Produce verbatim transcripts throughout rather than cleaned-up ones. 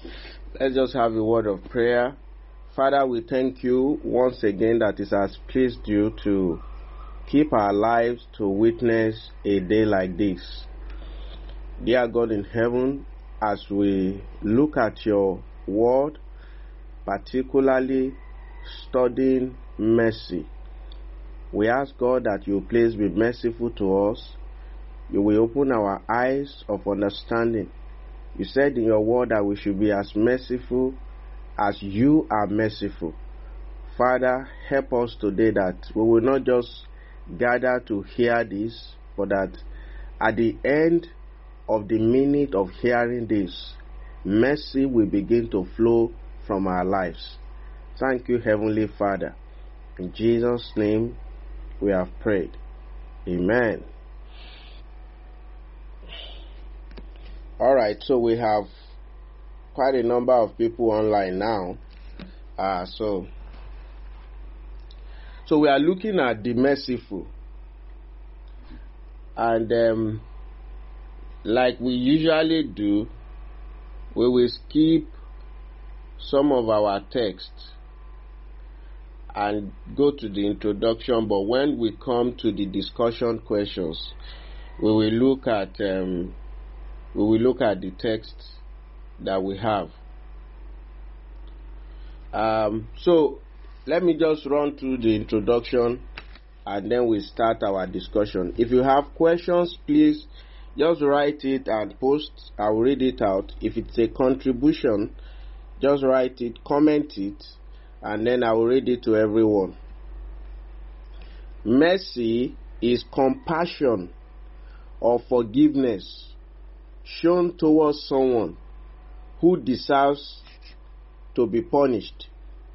Let's just have a word of prayer. Father, we thank you once again that it has pleased you to keep our lives to witness a day like this. Dear God in heaven, as we look at your word, particularly studying mercy, we ask God that you please be merciful to us. You will open our eyes of understanding. You said in your word that we should be as merciful as you are merciful. Father, help us today that we will not just gather to hear this, but that at the end of the minute of hearing this, mercy will begin to flow from our lives. Thank you, Heavenly Father. In Jesus' name we have prayed. Amen. Alright, so we have quite a number of people online now. Uh, so, so we are looking at the merciful. And um, like we usually do, we will skip some of our texts and go to the introduction, but when we come to the discussion questions, we will look at um, we will look at the text that we have. Um, so let me just run through the introduction and then we start our discussion. If you have questions, please just write it and post. I will read it out. If it's a contribution, just write it, comment it, and then I will read it to everyone. Mercy is compassion or forgiveness shown towards someone who deserves to be punished.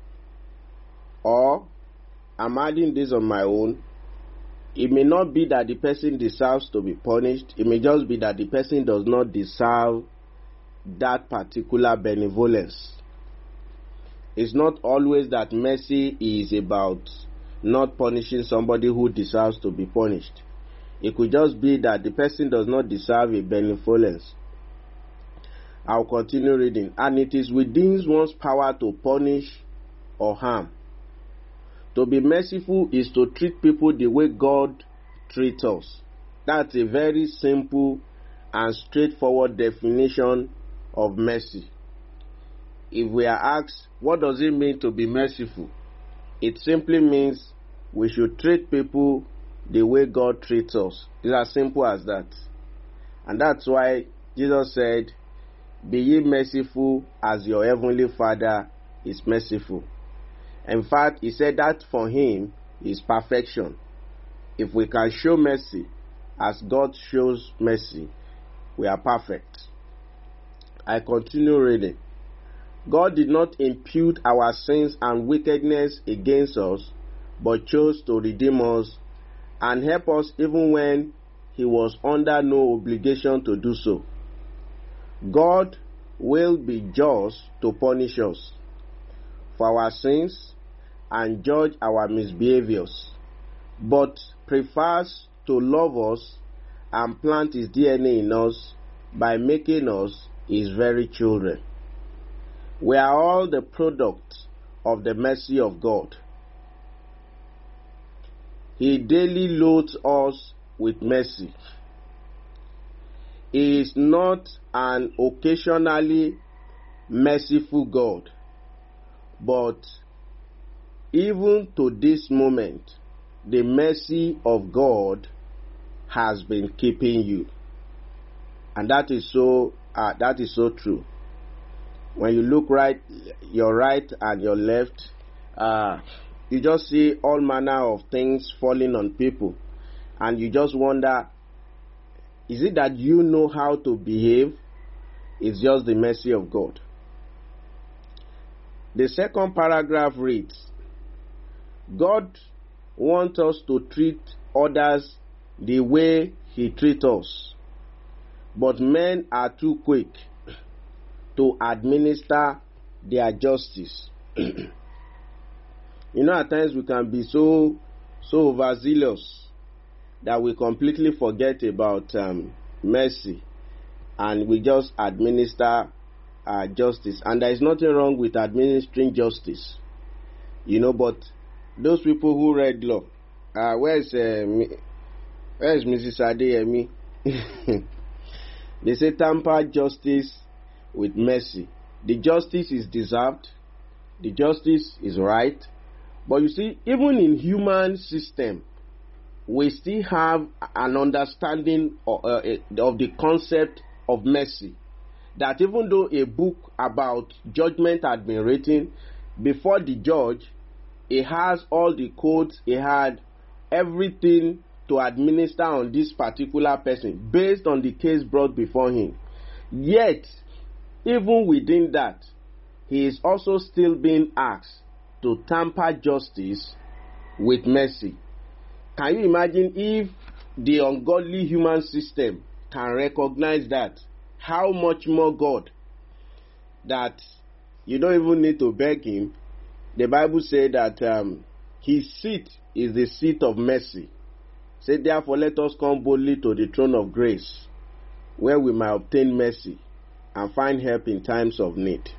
Or, I'm adding this on my own, it may not be that the person deserves to be punished, it may just be that the person does not deserve that particular benevolence. It's not always that mercy is about not punishing somebody who deserves to be punished. It could just be that the person does not deserve a benevolence. I'll continue reading. And it is within one's power to punish or harm. To be merciful is to treat people the way God treats us. That's a very simple and straightforward definition of mercy. If we are asked, what does it mean to be merciful? It simply means we should treat people the way God treats us. It's as simple as that. And that's why Jesus said, be ye merciful as your heavenly Father is merciful. In fact, he said that for him is perfection. If we can show mercy as God shows mercy, we are perfect. I continue reading. God did not impute our sins and wickedness against us, but chose to redeem us and help us even when he was under no obligation to do so. God will be just to punish us for our sins and judge our misbehaviors, but prefers to love us and plant his D N A in us by making us his very children. We are all the product of the mercy of God. He daily loads us with mercy. He is not an occasionally merciful God, but even to this moment, the mercy of God has been keeping you, and that is so. Uh, that is so true. When you look right, your right and your left, uh, you just see all manner of things falling on people, and you just wonder, is it that you know how to behave? It's just the mercy of God. The second paragraph reads, God wants us to treat others the way he treats us, but men are too quick to administer their justice. You know, at times we can be so so overzealous that we completely forget about um, mercy, and we just administer uh, justice, and there is nothing wrong with administering justice, you know. But those people who read law, uh, where is uh, where is Missus Adeyemi? They say tamper justice with mercy. The justice is deserved, the justice is right, but you see, even in human system, we still have an understanding of, uh, of the concept of mercy. That even though a book about judgment had been written, before the judge, he has all the codes, he had everything to administer on this particular person based on the case brought before him. Yet, even within that, he is also still being asked to tamper justice with mercy. Can you imagine if the ungodly human system can recognize that? How much more God, that you don't even need to beg him. The Bible says that um, his seat is the seat of mercy. Say, therefore, let us come boldly to the throne of grace, where we might obtain mercy and find help in times of need.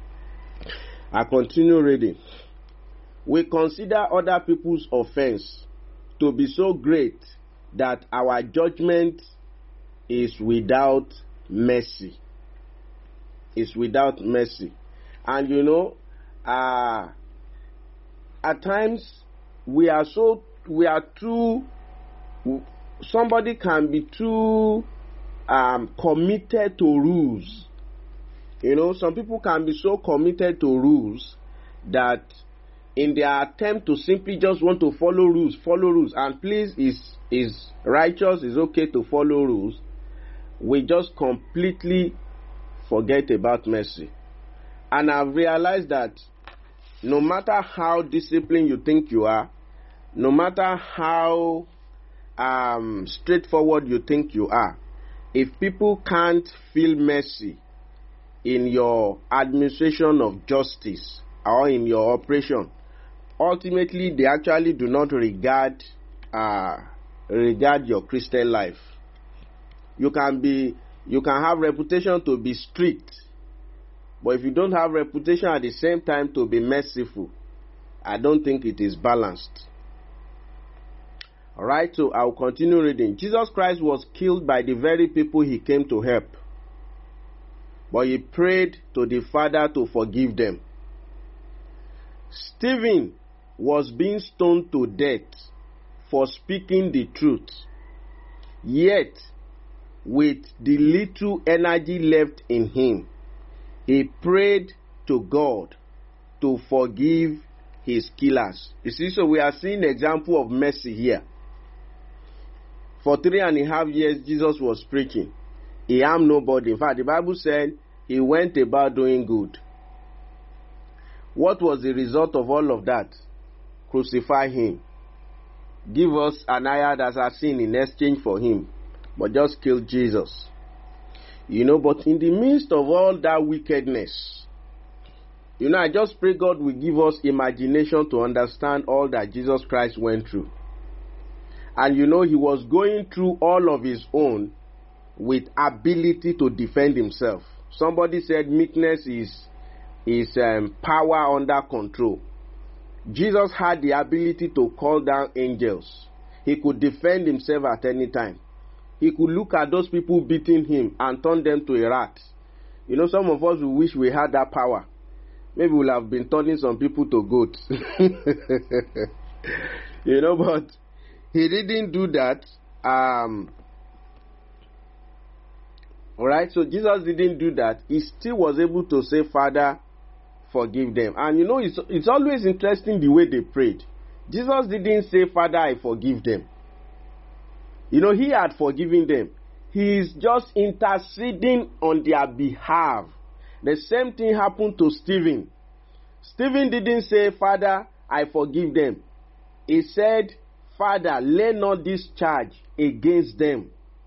I continue reading. We consider other people's offense to be so great that our judgment is without mercy. Is without mercy. And you know, uh, at times we are so, we are too, somebody can be too um, committed to rules. You know, some people can be so committed to rules that in their attempt to simply just want to follow rules, follow rules, and please, is is righteous, is okay to follow rules, we just completely forget about mercy. And I've realized that no matter how disciplined you think you are, no matter how um, straightforward you think you are, if people can't feel mercy in your administration of justice or in your operation, ultimately they actually do not regard uh, regard your Christian life. You can be, you can have reputation to be strict, but if you don't have reputation at the same time to be merciful, I don't think it is balanced. Alright, so I'll continue reading. Jesus Christ was killed by the very people he came to help, but he prayed to the Father to forgive them. Stephen was being stoned to death for speaking the truth, yet with the little energy left in him, he prayed to God to forgive his killers. You see, so we are seeing an example of mercy here. For three and a half years, Jesus was preaching. He harmed nobody. In fact, the Bible said he went about doing good. What was the result of all of that? Crucify him. Give us an hired assassin in exchange for him, but just kill Jesus. You know, but in the midst of all that wickedness, you know, I just pray God will give us imagination to understand all that Jesus Christ went through. And you know, he was going through all of his own with ability to defend himself. Somebody said meekness is, is um, power under control. Jesus had the ability to call down angels. He could defend himself at any time. He could look at those people beating him and turn them to a rat. You know, some of us will wish we had that power. Maybe we'll have been turning some people to goats. You know, but he didn't do that. Um, Alright, so Jesus didn't do that. He still was able to say, Father, forgive them. And you know, it's, it's always interesting the way they prayed. Jesus didn't say, Father, I forgive them. You know, he had forgiven them. He is just interceding on their behalf. The same thing happened to Stephen. Stephen didn't say, Father, I forgive them. He said, Father, lay not this charge against them.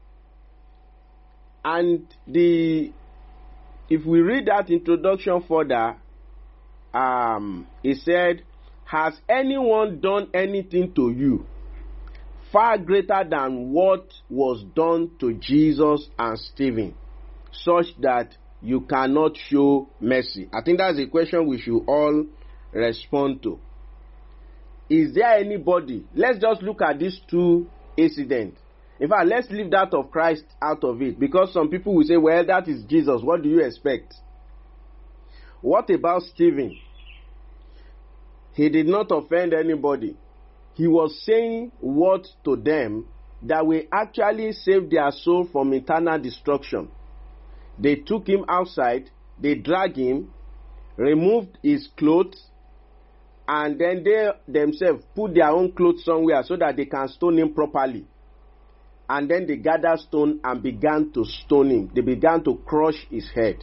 And the, if we read that introduction further, um, he said, has anyone done anything to you far greater than what was done to Jesus and Stephen, such that you cannot show mercy? I think that's a question we should all respond to. Is there anybody? Let's just look at these two incidents. In fact, let's leave that of Christ out of it, because some people will say, well, that is Jesus. What do you expect? What about Stephen? He did not offend anybody. He was saying words to them that will actually save their soul from eternal destruction. They took him outside, they dragged him, removed his clothes, and then they themselves put their own clothes somewhere so that they can stone him properly. And then they gathered stone and began to stone him. They began to crush his head.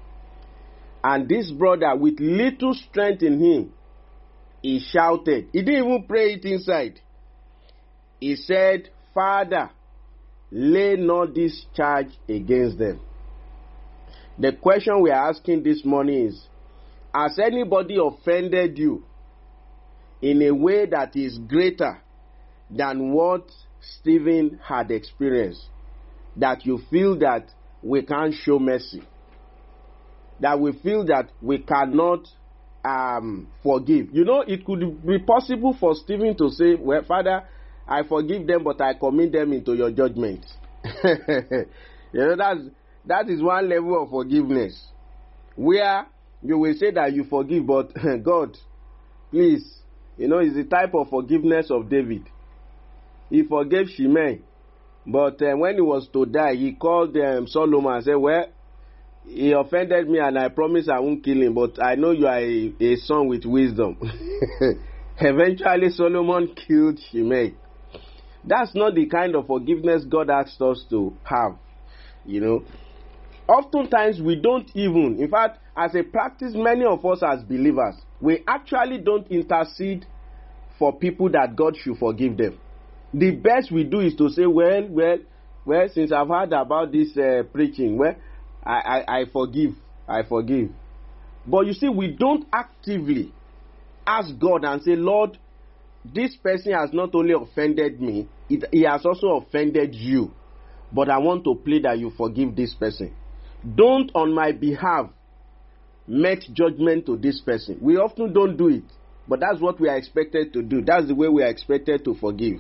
And this brother, with little strength in him, he shouted. He didn't even pray it inside. He said, Father, lay not this charge against them. The question we are asking this morning is, has anybody offended you in a way that is greater than what Stephen had experienced, that you feel that we can't show mercy, that we feel that we cannot um, forgive? You know, it could be possible for Stephen to say, well, Father, I forgive them, but I commit them into your judgment. You know, that's, that is one level of forgiveness, where you will say that you forgive, but God, please, you know, it's the type of forgiveness of David. He forgave Shimei, but uh, when he was to die, he called um, Solomon and said, well, he offended me and I promise I won't kill him, but I know you are a, a son with wisdom. Eventually, Solomon killed Shimei. That's not the kind of forgiveness God asks us to have, you know. Oftentimes, we don't even, in fact, as a practice, many of us as believers, we actually don't intercede for people that God should forgive them. The best we do is to say, well, well, well, since I've heard about this uh, preaching, well, I, I, I forgive, I forgive. But you see, we don't actively ask God and say, Lord, this person has not only offended me, it, he has also offended you. But I want to plead that you forgive this person. Don't on my behalf make judgment to this person. We often don't do it, but that's what we are expected to do. That's the way we are expected to forgive.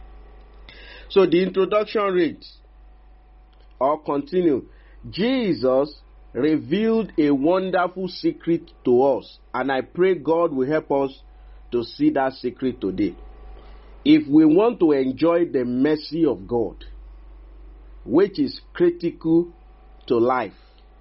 So the introduction reads, or continue, Jesus revealed a wonderful secret to us, and I pray God will help us to see that secret today. If we want to enjoy the mercy of God, which is critical to life,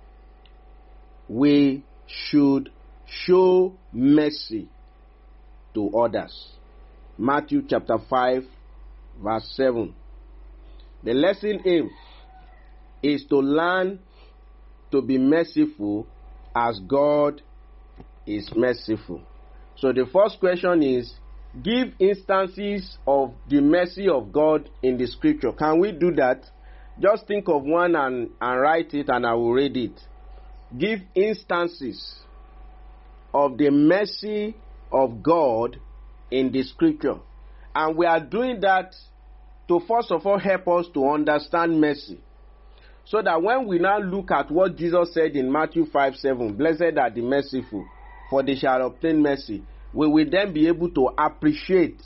we should show mercy to others. Matthew chapter five, verse seven. The lesson aim is to learn to be merciful as God is merciful. So the first question is, give instances of the mercy of God in the scripture. Can we do that? Just think of one and, and write it, and I will read it. Give instances of the mercy of God in the scripture. And we are doing that to first of all help us to understand mercy. So that when we now look at what Jesus said in Matthew five seven, blessed are the merciful, for they shall obtain mercy, we will then be able to appreciate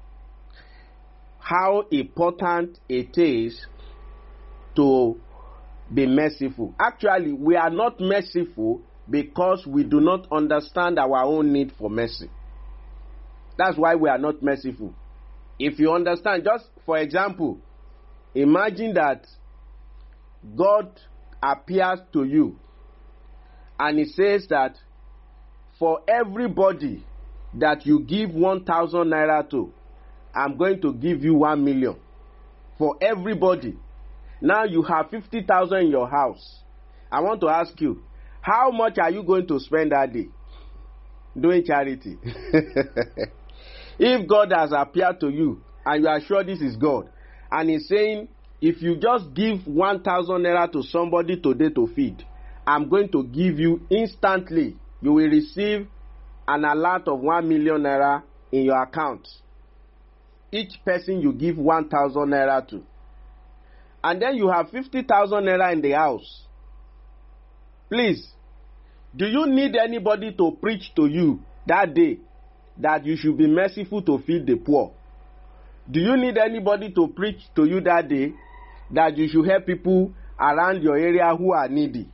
how important it is to be merciful. Actually, we are not merciful because we do not understand our own need for mercy. That's why we are not merciful. If you understand, just for example, imagine that God appears to you and he says that for everybody that you give one thousand naira to, I'm going to give you one million. For everybody. Now you have fifty thousand in your house. I want to ask you, how much are you going to spend that day doing charity? If God has appeared to you and you are sure this is God, and he's saying, if you just give one thousand naira to somebody today to feed, I'm going to give you instantly, you will receive an alert of one million naira in your account. Each person you give one thousand naira to. And then you have fifty thousand naira in the house. Please, do you need anybody to preach to you that day that you should be merciful to feed the poor? Do you need anybody to preach to you that day that you should help people around your area who are needy?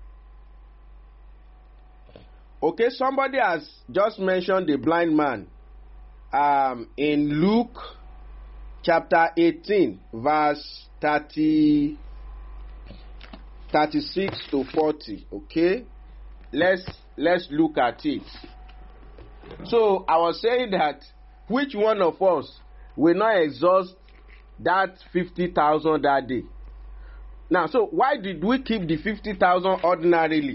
Okay, somebody has just mentioned the blind man um, in Luke chapter eighteen, verse thirty, thirty-six to forty. Okay, let's let's look at it. So I was saying that which one of us will not exhaust that fifty thousand that day? Now, so why did we keep the fifty thousand ordinarily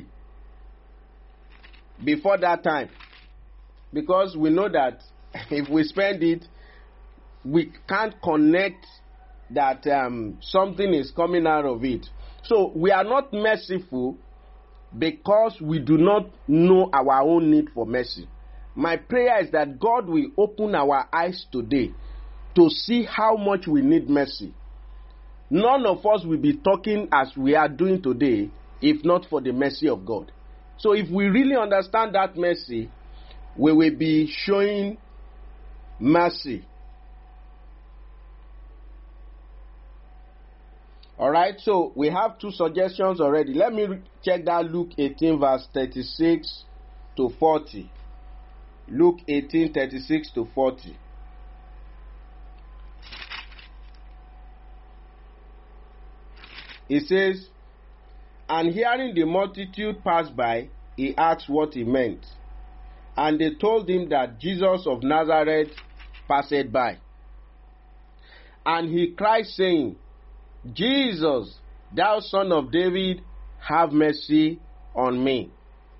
before that time? Because we know that if we spend it, we can't connect that um, something is coming out of it. So we are not merciful because we do not know our own need for mercy. My prayer is that God will open our eyes today to see how much we need mercy. None of us will be talking as we are doing today if not for the mercy of God. So if we really understand that mercy, we will be showing mercy. Alright, so we have two suggestions already. Let me check that Luke eighteen verse thirty-six to forty. Luke eighteen, thirty-six to forty. It says, and hearing the multitude pass by, he asked what he meant. And they told him that Jesus of Nazareth passed by. And he cried, saying, Jesus, thou son of David, have mercy on me.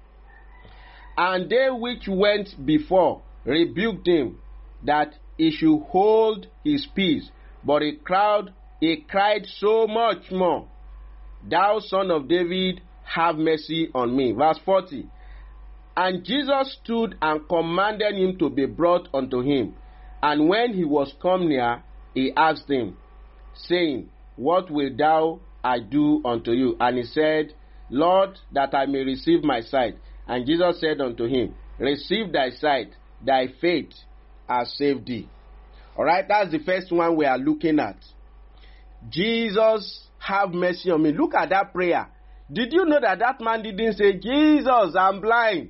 And they which went before rebuked him, that he should hold his peace. But a crowd, he cried so much more, thou son of David, have mercy on me. Verse forty. And Jesus stood and commanded him to be brought unto him. And when he was come near, he asked him, saying, what wilt thou I do unto you? And he said, Lord, that I may receive my sight. And Jesus said unto him, receive thy sight, thy faith has saved thee. Alright, that's the first one we are looking at. Jesus, have mercy on me. Look at that prayer. Did you know that that man didn't say, Jesus, I'm blind?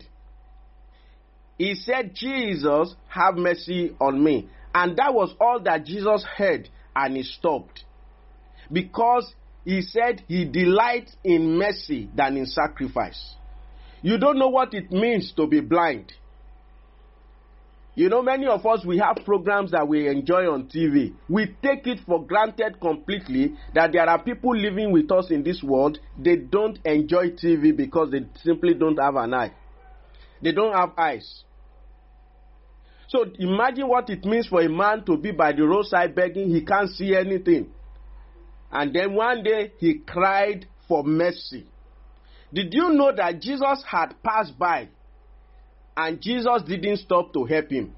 He said, Jesus, have mercy on me. And that was all that Jesus heard, and he stopped. Because he said he delights in mercy than in sacrifice. You don't know what it means to be blind. You know, many of us, we have programs that we enjoy on T V. We take it for granted completely that there are people living with us in this world. They don't enjoy T V because they simply don't have an eye. They don't have eyes. So imagine what it means for a man to be by the roadside begging. He can't see anything. And then one day he cried for mercy. Did you know that Jesus had passed by and Jesus didn't stop to help him?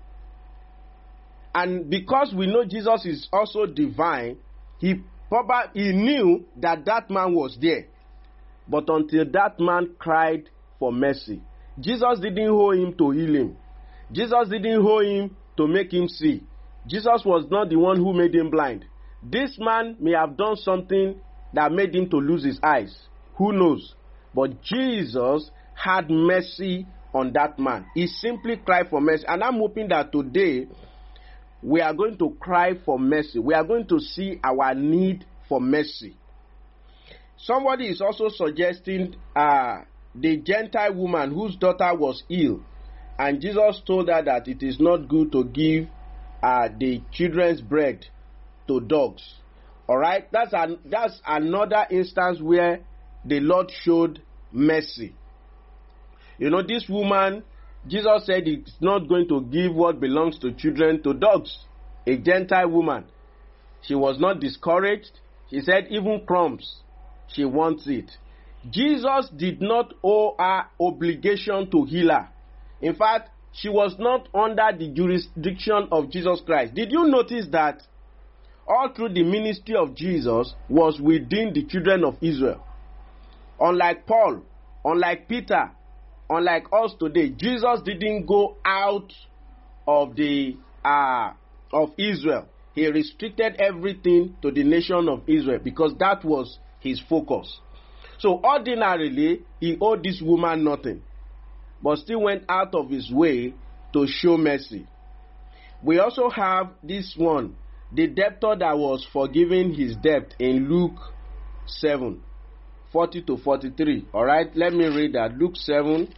And because we know Jesus is also divine, he probably he knew that that man was there. But until that man cried for mercy, Jesus didn't hold him to heal him. Jesus didn't hold him to make him see. Jesus was not the one who made him blind. This man may have done something that made him to lose his eyes. Who knows? But Jesus had mercy on that man. He simply cried for mercy. And I'm hoping that today we are going to cry for mercy. We are going to see our need for mercy. Somebody is also suggesting uh, the Gentile woman whose daughter was ill. And Jesus told her that it is not good to give uh, the children's bread to dogs. Alright, that's an, that's another instance where the Lord showed mercy. You know, this woman, Jesus said it's not going to give what belongs to children to dogs. A Gentile woman. She was not discouraged. She said even crumbs, she wants it. Jesus did not owe her obligation to heal her. In fact, she was not under the jurisdiction of Jesus Christ. Did you notice that all through the ministry of Jesus was within the children of Israel? Unlike Paul, Unlike Peter, unlike us today, Jesus didn't go out of the uh, of Israel. He restricted everything to the nation of Israel because that was his focus. So ordinarily, he owed this woman nothing, but still went out of his way to show mercy. We also have this one, the debtor that was forgiving his debt in Luke seven, forty to forty-three. All right, let me read that. Luke seven.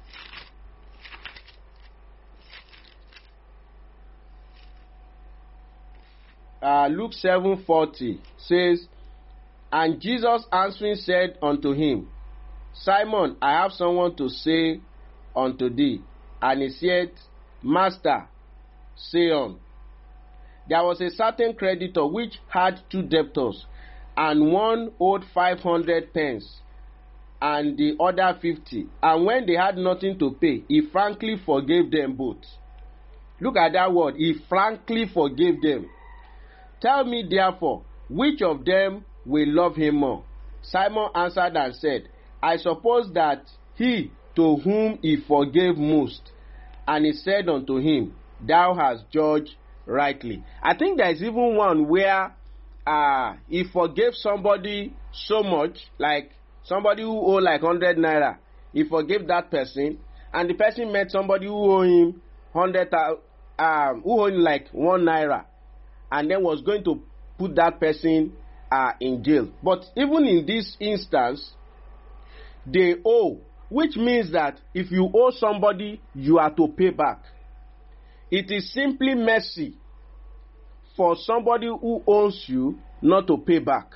Uh, Luke seven forty says, and Jesus answering said unto him, Simon, I have someone to say unto thee. And he said, Master, say on. There was a certain creditor which had two debtors, and one owed five hundred pence, and the other fifty. And when they had nothing to pay, he frankly forgave them both. Look at that word, he frankly forgave them. Tell me therefore, which of them will love him more? Simon answered and said, I suppose that he to whom he forgave most. And he said unto him, Thou hast judged rightly. I think there is even one where uh, he forgave somebody so much, like somebody who owed like one hundred naira. He forgave that person, and the person met somebody who owed him one hundred, um, who owed him like one naira, and then was going to put that person uh, in jail. But even in this instance, they owe, which means that if you owe somebody, you are to pay back. It is simply mercy for somebody who owes you not to pay back.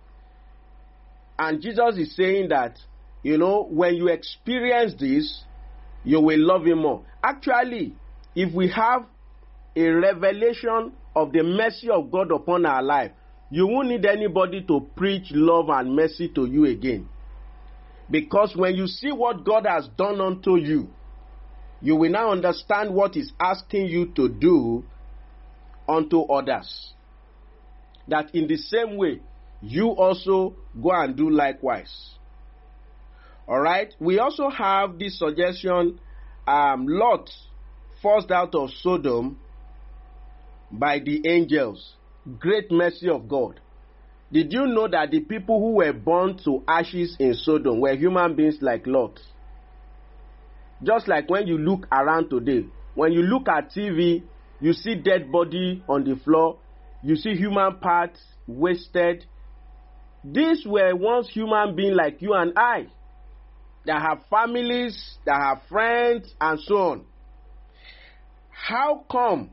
And Jesus is saying that, you know, when you experience this, you will love him more. Actually, if we have a revelation of the mercy of God upon our life, you won't need anybody to preach love and mercy to you again. Because when you see what God has done unto you, you will now understand what he's asking you to do unto others. That in the same way, you also go and do likewise. Alright, we also have this suggestion, um, Lot forced out of Sodom by the angels. Great mercy of God. Did you know that the people who were burned to ashes in Sodom were human beings like Lot? Just like when you look around today, when you look at T V, you see dead body on the floor, you see human parts wasted. These were once human beings like you and I, that have families, that have friends, and so on. How come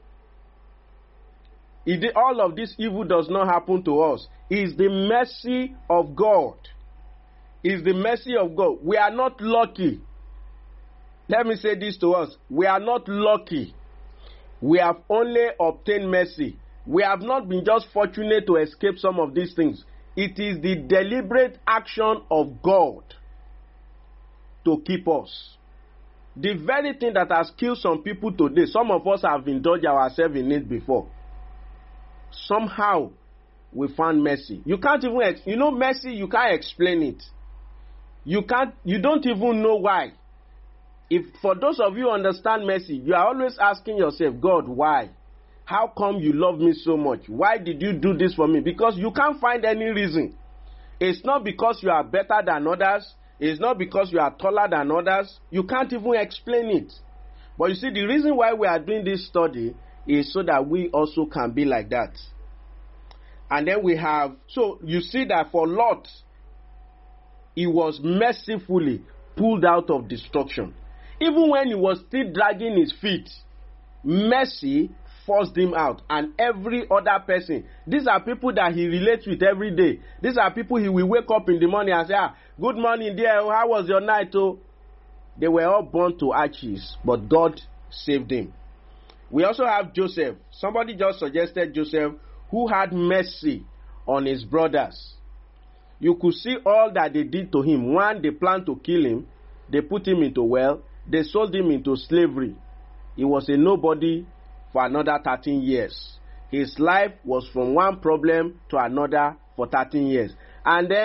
It, all of this evil does not happen to us? Is the mercy of God. Is the mercy of God. We are not lucky. Let me say this to us. We are not lucky. We have only obtained mercy. We have not been just fortunate to escape some of these things. It is the deliberate action of God to keep us. The very thing that has killed some people today, some of us have indulged ourselves in it before. Somehow we found mercy. You can't even, you know, mercy, you can't explain it. You can't, you don't even know why. If for those of you who understand mercy, you are always asking yourself, God, why? How come you love me so much? Why did you do this for me? Because you can't find any reason. It's not because you are better than others. It's not because you are taller than others. You can't even explain it. But you see, the reason why we are doing this study is so that we also can be like that. And then we have, so you see that for Lot, he was mercifully pulled out of destruction. Even when he was still dragging his feet, mercy forced him out. And every other person, these are people that he relates with every day. These are people he will wake up in the morning and say, ah, good morning dear, how was your night? Oh, they were all burned to ashes, but God saved him. We also have Joseph. Somebody just suggested Joseph, who had mercy on his brothers. You could see all that they did to him. One, they planned to kill him. They put him into well. They sold him into slavery. He was a nobody for another thirteen years. His life was from one problem to another for thirteen years. And then,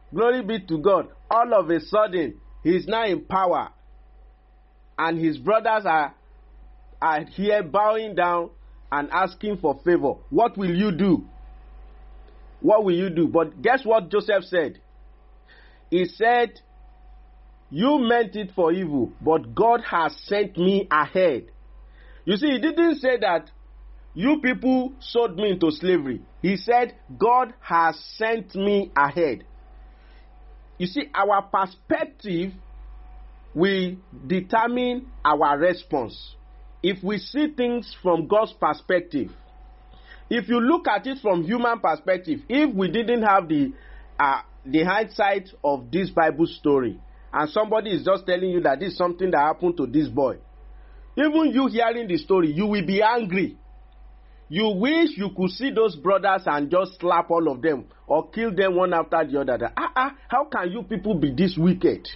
Glory be to God. All of a sudden, he is now in power. And his brothers are, are here bowing down and asking for favor. What will you do? What will you do? But guess what Joseph said? He said, you meant it for evil, but God has sent me ahead. You see, he didn't say that you people sold me into slavery. He said, God has sent me ahead. You see, our perspective will determine our response. If we see things from God's perspective, if you look at it from human perspective, if we didn't have the uh, the hindsight of this Bible story, and somebody is just telling you that this is something that happened to this boy, even you hearing the story, you will be angry. You wish you could see those brothers and just slap all of them or kill them one after the other. Ah, ah, how can you people be this wicked?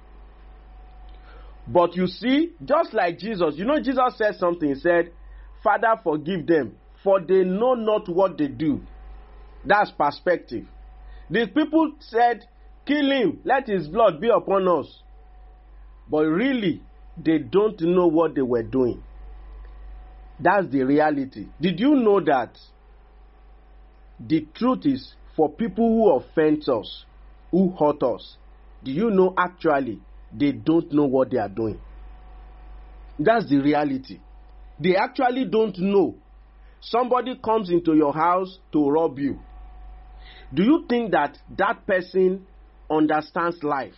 But you see, just like Jesus, you know, Jesus said something. He said, Father, forgive them, for they know not what they do. That's perspective. These people said, kill him, let his blood be upon us. But really, they don't know what they were doing. That's the reality. Did you know that the truth is, for people who offend us, who hurt us, do you know actually they don't know what they are doing? That's the reality. They actually don't know. Somebody comes into your house to rob you. Do you think that that person understands life?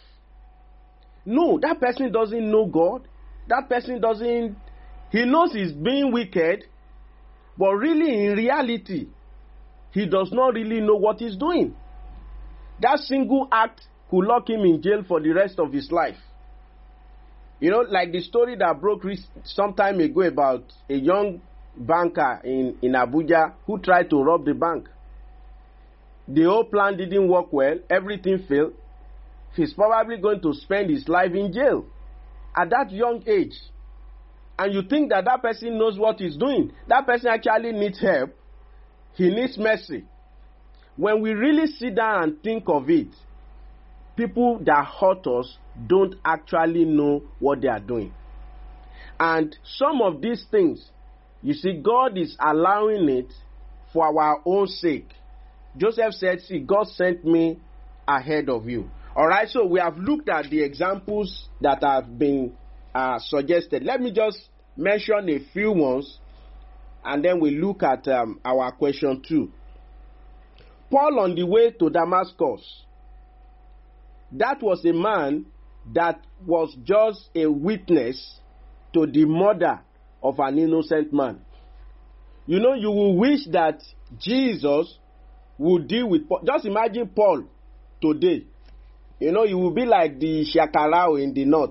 No, that person doesn't know God. That person doesn't, he knows he's being wicked, but really in reality, he does not really know what he's doing. That single act could lock him in jail for the rest of his life. You know, like the story that broke some time ago about a young banker in, in Abuja who tried to rob the bank. The whole plan didn't work well. Everything failed. He's probably going to spend his life in jail at that young age. And you think that that person knows what he's doing. That person actually needs help. He needs mercy. When we really sit down and think of it, people that hurt us don't actually know what they are doing. And some of these things, you see, God is allowing it for our own sake. Joseph said, see, God sent me ahead of you. All right, so we have looked at the examples that have been uh, suggested. Let me just mention a few ones, and then we look at um, our question two. Paul on the way to Damascus. That was a man that was just a witness to the murder of an innocent man. You know, you will wish that Jesus would deal with Paul. Just imagine Paul today. You know, he will be like the Shakarao in the north.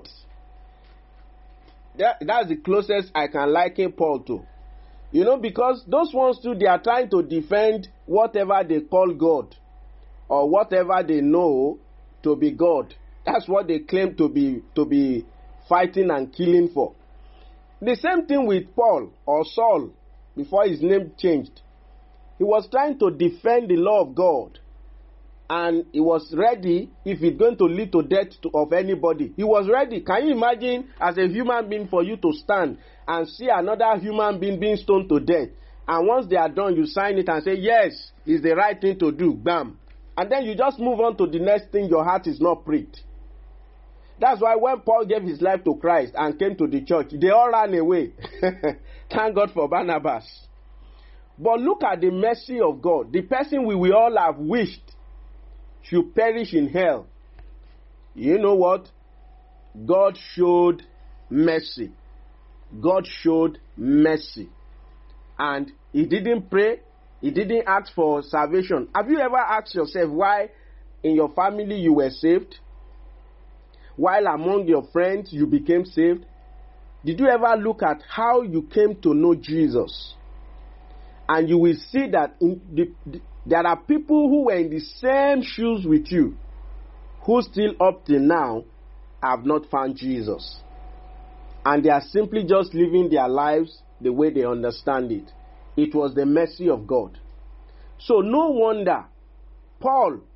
That, that's the closest I can liken Paul to. You know, because those ones too, they are trying to defend whatever they call God or whatever they know to be God. That's what they claim to be to be fighting and killing for. The same thing with Paul or Saul before his name changed. He was trying to defend the law of God, and he was ready if it's going to lead to death to, of anybody. He was ready. Can you imagine as a human being for you to stand and see another human being being stoned to death, and once they are done, you sign it and say, yes, it's the right thing to do, bam. And then you just move on to the next thing, your heart is not pricked. That's why when Paul gave his life to Christ and came to the church, they all ran away. Thank God for Barnabas. But look at the mercy of God. The person we will all have wished should perish in hell. You know what? God showed mercy. God showed mercy. And he didn't pray. He didn't ask for salvation. Have you ever asked yourself why in your family you were saved? While among your friends you became saved? Did you ever look at how you came to know Jesus? And you will see that in the, the, there are people who were in the same shoes with you, who still up till now have not found Jesus. And they are simply just living their lives the way they understand it. It was the mercy of God. So no wonder Paul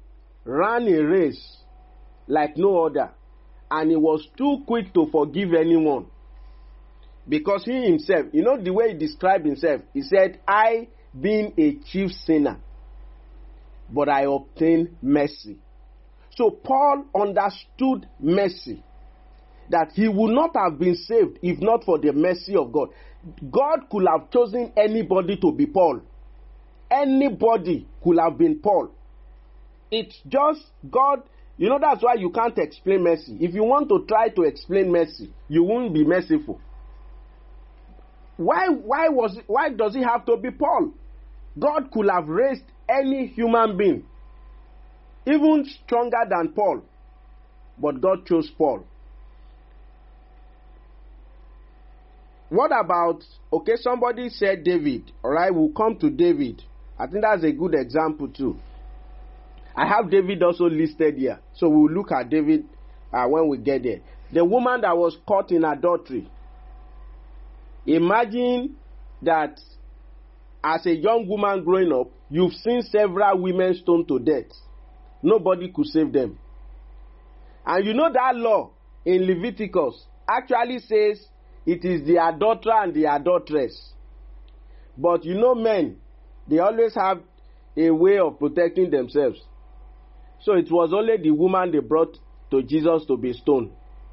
ran a race like no other, and he was too quick to forgive anyone. Because he himself, you know the way he described himself, he said, I being a chief sinner, but I obtained mercy. So Paul understood mercy, that he would not have been saved if not for the mercy of God. God could have chosen anybody to be Paul. Anybody could have been Paul. It's just God. You know, that's why you can't explain mercy. If you want to try to explain mercy, you won't be merciful. Why, why, was it, why does it have to be Paul? God could have raised any human being, even stronger than Paul, but God chose Paul. What about, okay, somebody said David, all right, we'll come to David. I think that's a good example too. I have David also listed here, so we'll look at David uh, when we get there. The woman that was caught in adultery. Imagine that as a young woman growing up, you've seen several women stoned to death. Nobody could save them. And you know that law in Leviticus actually says it is the adulterer and the adulteress. But you know men, they always have a way of protecting themselves. So it was only the woman they brought to Jesus to be stoned.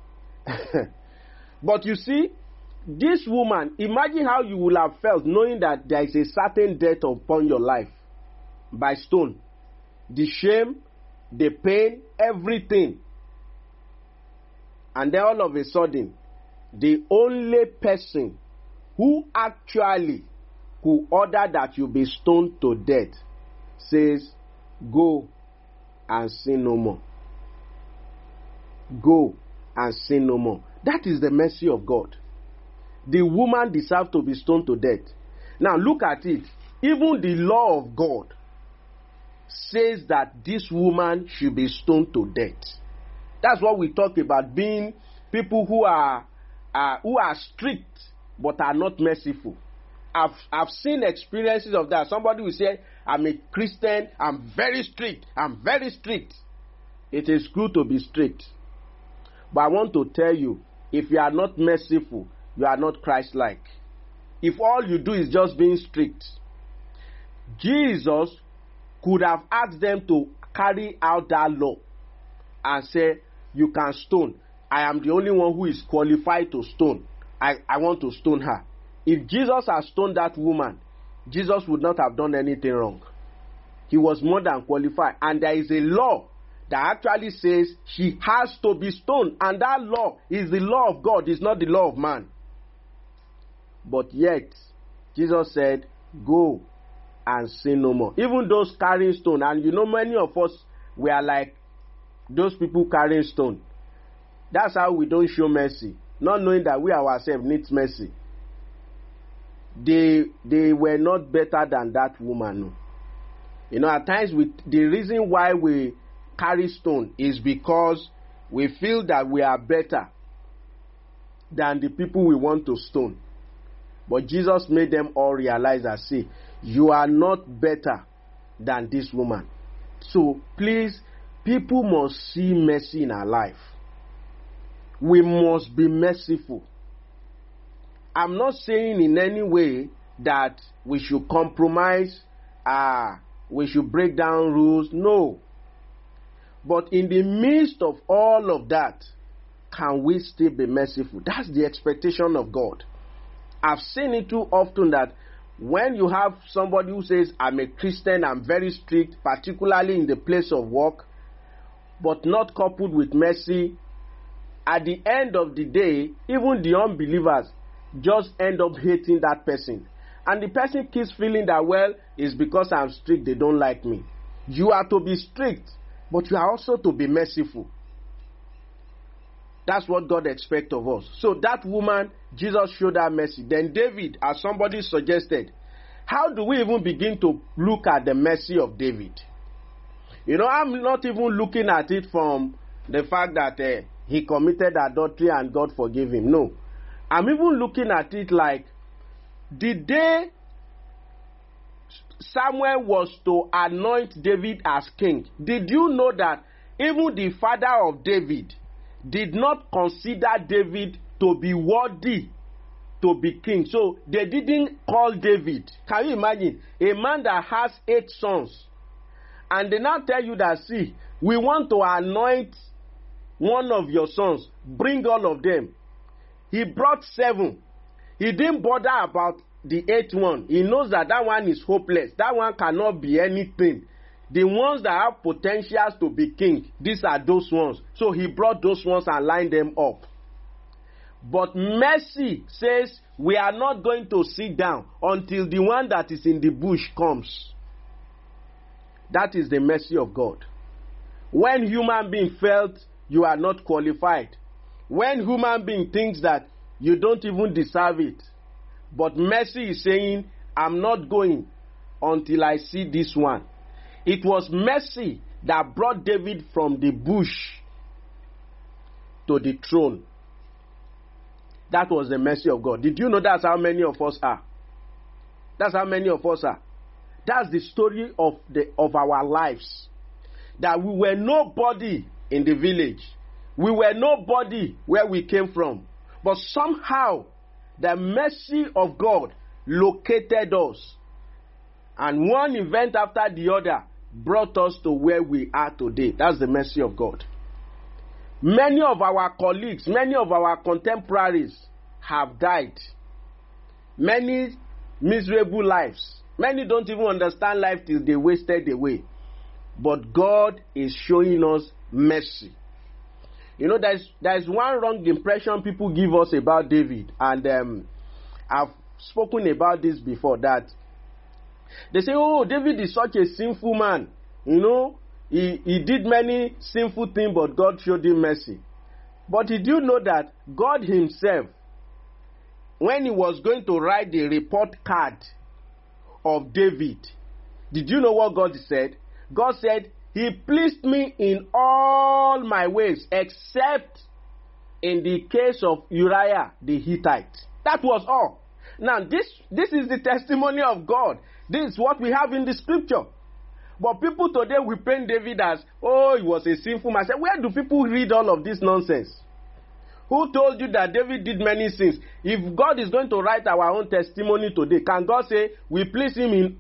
But you see, this woman, imagine how you will have felt knowing that there is a certain death upon your life by stone. The shame, the pain, everything. And then all of a sudden, the only person who actually could order that you be stoned to death says, go and sin no more. Go and sin no more. That is the mercy of God. The woman deserved to be stoned to death. Now look at it. Even the law of God says that this woman should be stoned to death. That's what we talk about, being people who are uh, who are strict but are not merciful. I've, I've seen experiences of that. Somebody will say, I'm a Christian, I'm very strict, I'm very strict. It is good to be strict. But I want to tell you, if you are not merciful, you are not Christ-like. If all you do is just being strict, Jesus could have asked them to carry out that law and say, you can stone. I am the only one who is qualified to stone. I, I want to stone her. If Jesus had stoned that woman, Jesus would not have done anything wrong. He was more than qualified. And there is a law that actually says she has to be stoned. And that law is the law of God. It's not the law of man. But yet, Jesus said, go and sin no more. Even those carrying stone. And you know, many of us, we are like those people carrying stone. That's how we don't show mercy. Not knowing that we ourselves need mercy. They, they were not better than that woman. No. You know, at times we, the reason why we carry stone is because we feel that we are better than the people we want to stone. But Jesus made them all realize that, see, you are not better than this woman. So please, people must see mercy in our life. We must be merciful. I'm not saying in any way that we should compromise, uh, we should break down rules. No. But in the midst of all of that, can we still be merciful? That's the expectation of God. I've seen it too often that when you have somebody who says, I'm a Christian, I'm very strict, particularly in the place of work, but not coupled with mercy, at the end of the day, even the unbelievers just end up hating that person. And the person keeps feeling that, well, it's because I'm strict, they don't like me. You are to be strict, but you are also to be merciful. That's what God expects of us. So that woman, Jesus showed her mercy. Then David, as somebody suggested, how do we even begin to look at the mercy of David? You know, I'm not even looking at it from the fact that uh, he committed adultery and God forgave him. No. I'm even looking at it like, did they Samuel was to anoint David as king, did you know that even the father of David did not consider David to be worthy to be king? So they didn't call David. Can you imagine? A man that has eight sons, and they now tell you that, see, we want to anoint one of your sons. Bring all of them. He brought seven. He didn't bother about the eighth one. He knows that that one is hopeless. That one cannot be anything. The ones that have potentials to be king, these are those ones. So he brought those ones and lined them up. But mercy says we are not going to sit down until the one that is in the bush comes. That is the mercy of God. When human being felt you are not qualified, when human being thinks that you don't even deserve it, but mercy is saying, I'm not going until I see this one. It was mercy that brought David from the bush to the throne. That was the mercy of God. Did you know that's how many of us are? That's how many of us are. That's the story of the of our lives. That we were nobody in the village. We were nobody where we came from. But somehow, the mercy of God located us. And one event after the other brought us to where we are today. That's the mercy of God. Many of our colleagues, many of our contemporaries have died. Many miserable lives. Many don't even understand life till they wasted away. But God is showing us mercy. You know, there's, there's one wrong impression people give us about David. And um, I've spoken about this before, that they say, oh, David is such a sinful man. You know, he, he did many sinful things, but God showed him mercy. But did you know that God himself, when he was going to write the report card of David, did you know what God said? God said, he pleased me in all my ways, except in the case of Uriah the Hittite. That was all. Now, this, this is the testimony of God. This is what we have in the scripture. But people today will paint David as, oh, he was a sinful man. I said, where do people read all of this nonsense? Who told you that David did many sins? If God is going to write our own testimony today, can God say, we please him in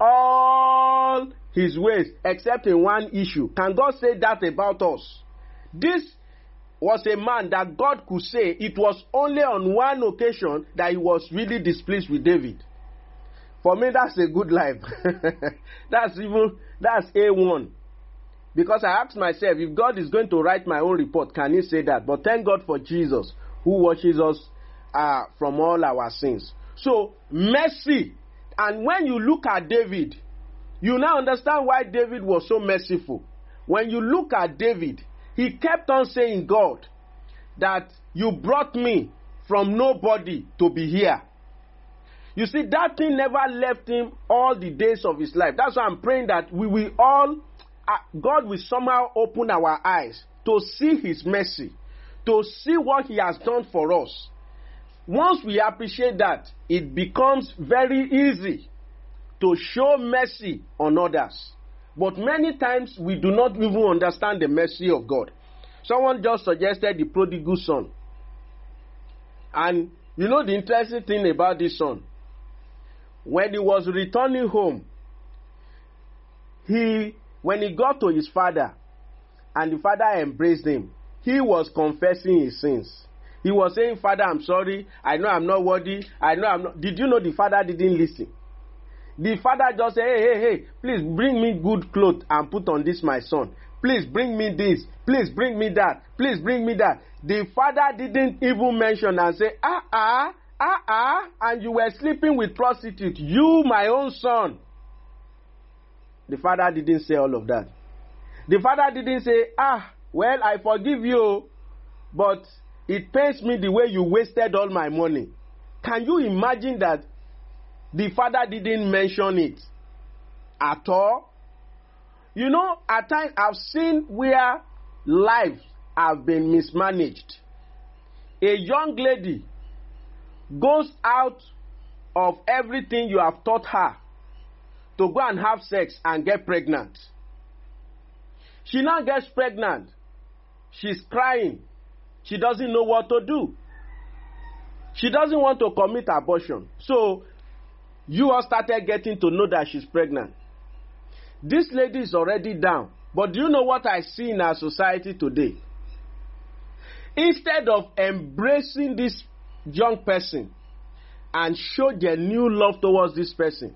all his ways, except in one issue? Can God say that about us? This was a man that God could say it was only on one occasion that he was really displeased with David. For me, that's a good life. That's even, that's A one. Because I asked myself, if God is going to write my own report, can he say that? But thank God for Jesus, who washes us uh, from all our sins. So, mercy. And when you look at David, you now understand why David was so merciful. When you look at David, he kept on saying, God, that you brought me from nobody to be here. You see, that thing never left him all the days of his life. That's why I'm praying that we will all, uh, God will somehow open our eyes to see his mercy, to see what he has done for us. Once we appreciate that, it becomes very easy to show mercy on others. But many times we do not even understand the mercy of God. Someone just suggested the prodigal son. And you know the interesting thing about this son? When he was returning home, he, when he got to his father, and the father embraced him, he was confessing his sins. He was saying, Father, I'm sorry. I know I'm not worthy. I know I'm not. Did you know the father didn't listen? The father just said, hey, hey, hey, please bring me good clothes and put on this, my son. Please bring me this. Please bring me that. Please bring me that. The father didn't even mention and say, ah, ah, ah, ah, and you were sleeping with prostitute. You, my own son. The father didn't say all of that. The father didn't say, ah, well, I forgive you, but it pains me the way you wasted all my money. Can you imagine that the father didn't mention it at all? You know, at times I've seen where lives have been mismanaged. A young lady goes out of everything you have taught her to go and have sex and get pregnant. She now gets pregnant. She's crying. She doesn't know what to do. She doesn't want to commit abortion. So, you all started getting to know that she's pregnant. This lady is already down. But do you know what I see in our society today? Instead of embracing this young person and show genuine love towards this person,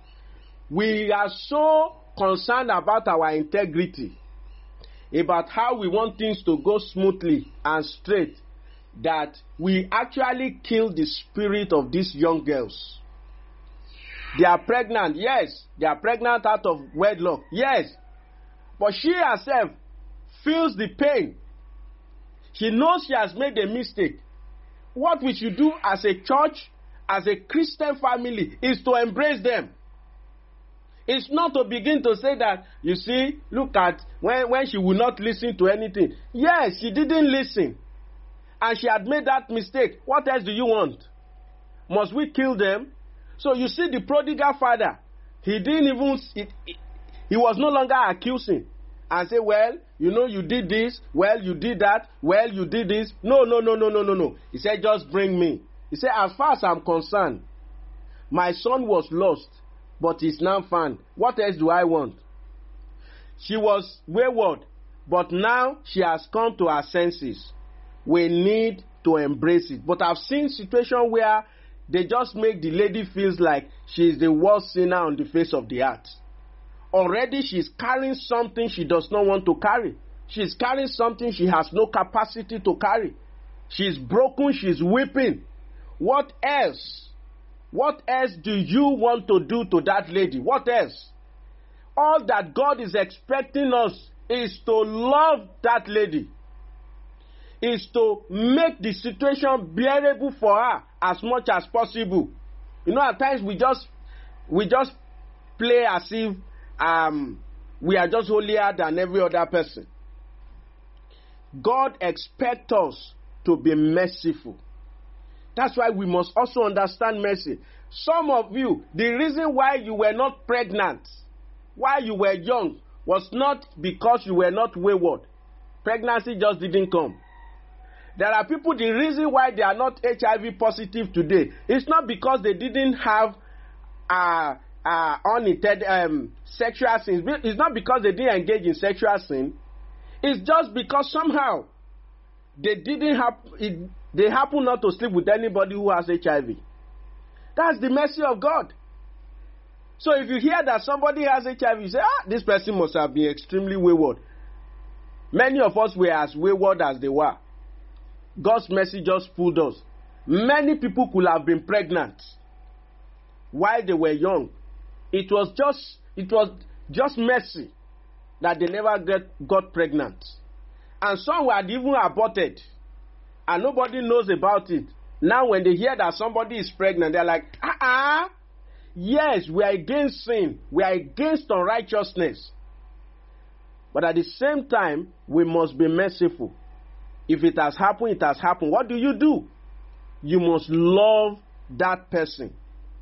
we are so concerned about our integrity, about how we want things to go smoothly and straight, that we actually kill the spirit of these young girls. They are pregnant, yes. They are pregnant out of wedlock, yes. But she herself feels the pain. She knows she has made a mistake. What we should do as a church, as a Christian family, is to embrace them. It's not to begin to say that, you see, look at when, when she will not listen to anything. Yes, she didn't listen. And she had made that mistake. What else do you want? Must we kill them? So you see the prodigal father, he didn't even, it, it, he was no longer accusing and say, well, you know, you did this, well, you did that, well, you did this. No, no, no, no, no, no, no. He said, just bring me. He said, as far as I'm concerned, my son was lost, but he's now found. What else do I want? She was wayward, but now she has come to her senses. We need to embrace it. But I've seen situations where they just make the lady feels like she is the worst sinner on the face of the earth. Already she's carrying something she does not want to carry. She's carrying something she has no capacity to carry. She's broken, she's weeping. What else? What else do you want to do to that lady? What else? All that God is expecting us is to love that lady. Is to make the situation bearable for her as much as possible. You know, at times we just we just play as if um, we are just holier than every other person. God expects us to be merciful. That's why we must also understand mercy. Some of you, the reason why you were not pregnant, why you were young, was not because you were not wayward. Pregnancy just didn't come. There are people, the reason why they are not H I V positive today, it's not because they didn't have uh, uh, unintended um, sexual sins. It's not because they didn't engage in sexual sin. It's just because somehow they didn't have, it, they happen not to sleep with anybody who has H I V. That's the mercy of God. So if you hear that somebody has H I V, you say, ah, this person must have been extremely wayward. Many of us were as wayward as they were. God's mercy just pulled us. Many people could have been pregnant while they were young. It was just, it was just mercy that they never get, got pregnant. And some had even aborted, and nobody knows about it. Now when they hear that somebody is pregnant, they're like, ah, uh-uh. Yes, we are against sin. We are against unrighteousness. But at the same time, we must be merciful. If it has happened, it has happened. What do you do? You must love that person.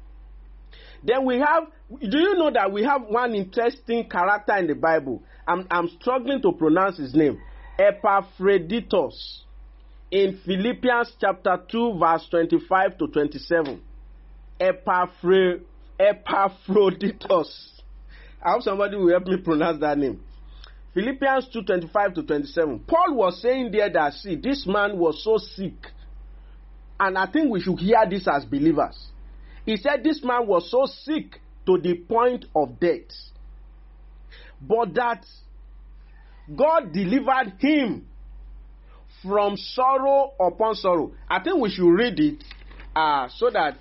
Then we have, do you know that we have one interesting character in the Bible? I'm, I'm struggling to pronounce his name. Epaphroditus. In Philippians chapter two, verse twenty-five to twenty-seven. Epaphre, Epaphroditus. I hope somebody will help me pronounce that name. Philippians two, twenty-five to twenty-seven. Paul was saying there that, see, this man was so sick. And I think we should hear this as believers. He said this man was so sick to the point of death. But that God delivered him from sorrow upon sorrow. I think we should read it uh, so that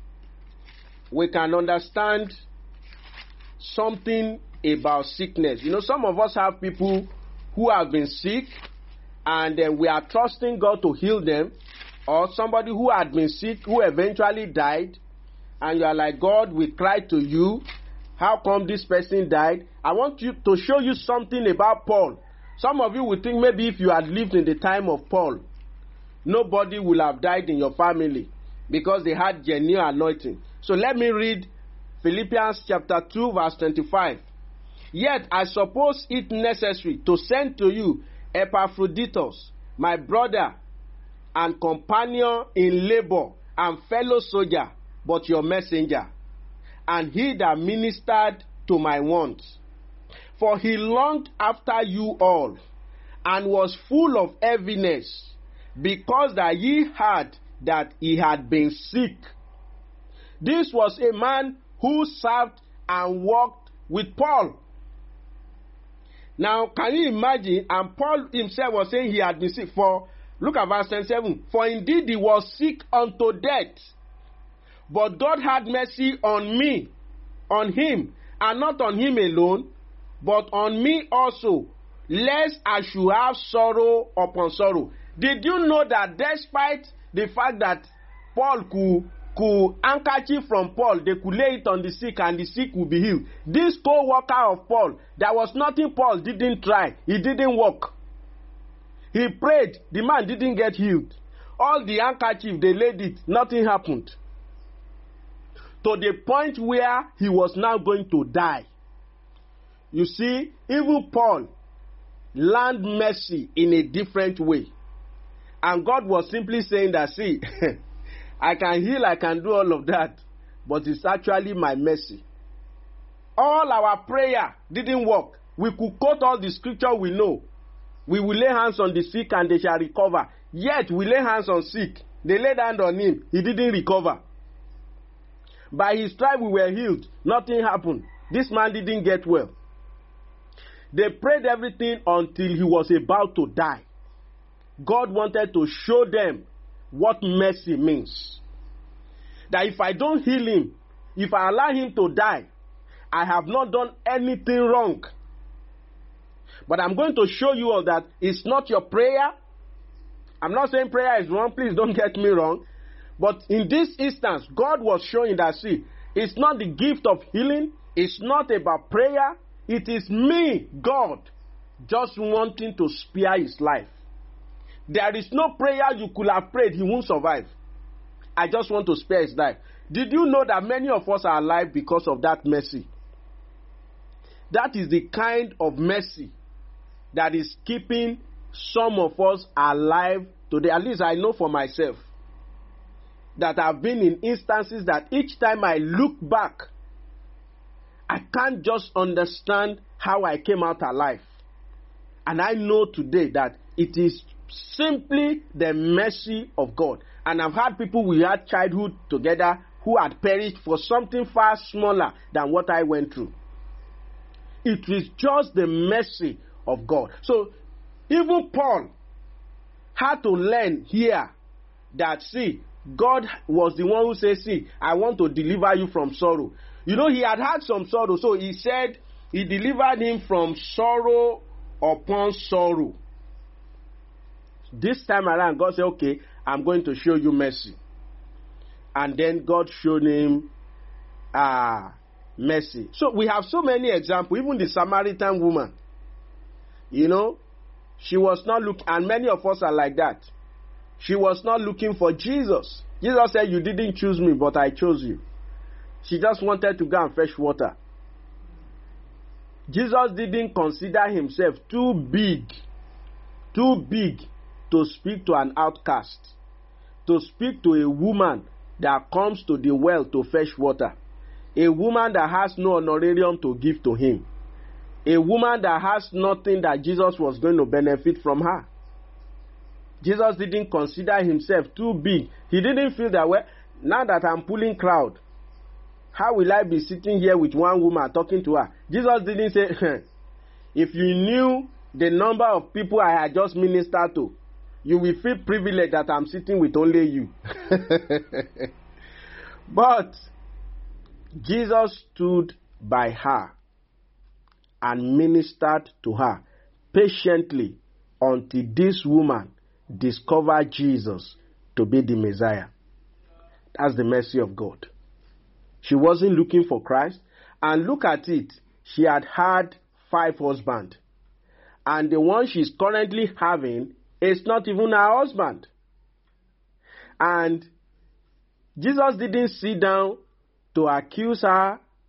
we can understand something about sickness. You know, some of us have people who have been sick and uh, we are trusting God to heal them, or somebody who had been sick who eventually died, and you are like, God, we cried to you. How come this person died? I want you to show you something about Paul. Some of you will think maybe if you had lived in the time of Paul, nobody will have died in your family because they had genuine anointing. So let me read Philippians chapter two verse twenty-five. Yet I suppose it necessary to send to you Epaphroditus, my brother and companion in labor and fellow soldier, but your messenger, and he that ministered to my wants. For he longed after you all, and was full of heaviness, because that ye heard that he had been sick. This was a man who served and worked with Paul. Now, can you imagine? And Paul himself was saying he had been sick. For, look at verse twenty-seven. For indeed he was sick unto death. But God had mercy on me, on him, and not on him alone, but on me also, lest I should have sorrow upon sorrow. Did you know that despite the fact that Paul could, could handkerchief from Paul, they could lay it on the sick and the sick would be healed? This co-worker of Paul, there was nothing Paul didn't try. He didn't work. He prayed. The man didn't get healed. All the handkerchief, they laid it. Nothing happened. To the point where he was now going to die. You see, even Paul learned mercy in a different way. And God was simply saying that, see, I can heal, I can do all of that, but it's actually my mercy. All our prayer didn't work. We could quote all the scripture we know. We will lay hands on the sick and they shall recover. Yet we lay hands on sick. They laid hand on him. He didn't recover. By his stripe we were healed. Nothing happened. This man didn't get well. They prayed everything until he was about to die. God wanted to show them what mercy means. That if I don't heal him, if I allow him to die, I have not done anything wrong. But I'm going to show you all that it's not your prayer. I'm not saying prayer is wrong. Please don't get me wrong. But in this instance, God was showing that, see, it's not the gift of healing. It's not about prayer. It is me, God, just wanting to spare his life. There is no prayer you could have prayed, he won't survive. I just want to spare his life. Did you know that many of us are alive because of that mercy? That is the kind of mercy that is keeping some of us alive today. At least I know for myself that I've been in instances that each time I look back, I can't just understand how I came out alive. And I know today that it is simply the mercy of God. And I've had people we had childhood together who had perished for something far smaller than what I went through. It is just the mercy of God. So even Paul had to learn here that, see, God was the one who said, see, I want to deliver you from sorrow. You know, he had had some sorrow. So he said he delivered him from sorrow upon sorrow. This time around, God said, okay, I'm going to show you mercy. And then God showed him uh, mercy. So we have so many examples. Even the Samaritan woman, you know, she was not looking, and many of us are like that. She was not looking for Jesus. Jesus said, you didn't choose me, but I chose you. She just wanted to go and fetch water. Jesus didn't consider himself too big, too big to speak to an outcast, to speak to a woman that comes to the well to fetch water, a woman that has no honorarium to give to him, a woman that has nothing that Jesus was going to benefit from her. Jesus didn't consider himself too big. He didn't feel that, well, now that I'm pulling crowd, how will I be sitting here with one woman talking to her? Jesus didn't say, if you knew the number of people I had just ministered to, you will feel privileged that I'm sitting with only you. But Jesus stood by her and ministered to her patiently until this woman discovered Jesus to be the Messiah. That's the mercy of God. She wasn't looking for Christ. And look at it. She had had five husbands. And the one she's currently having is not even her husband. And Jesus didn't sit down to accuse her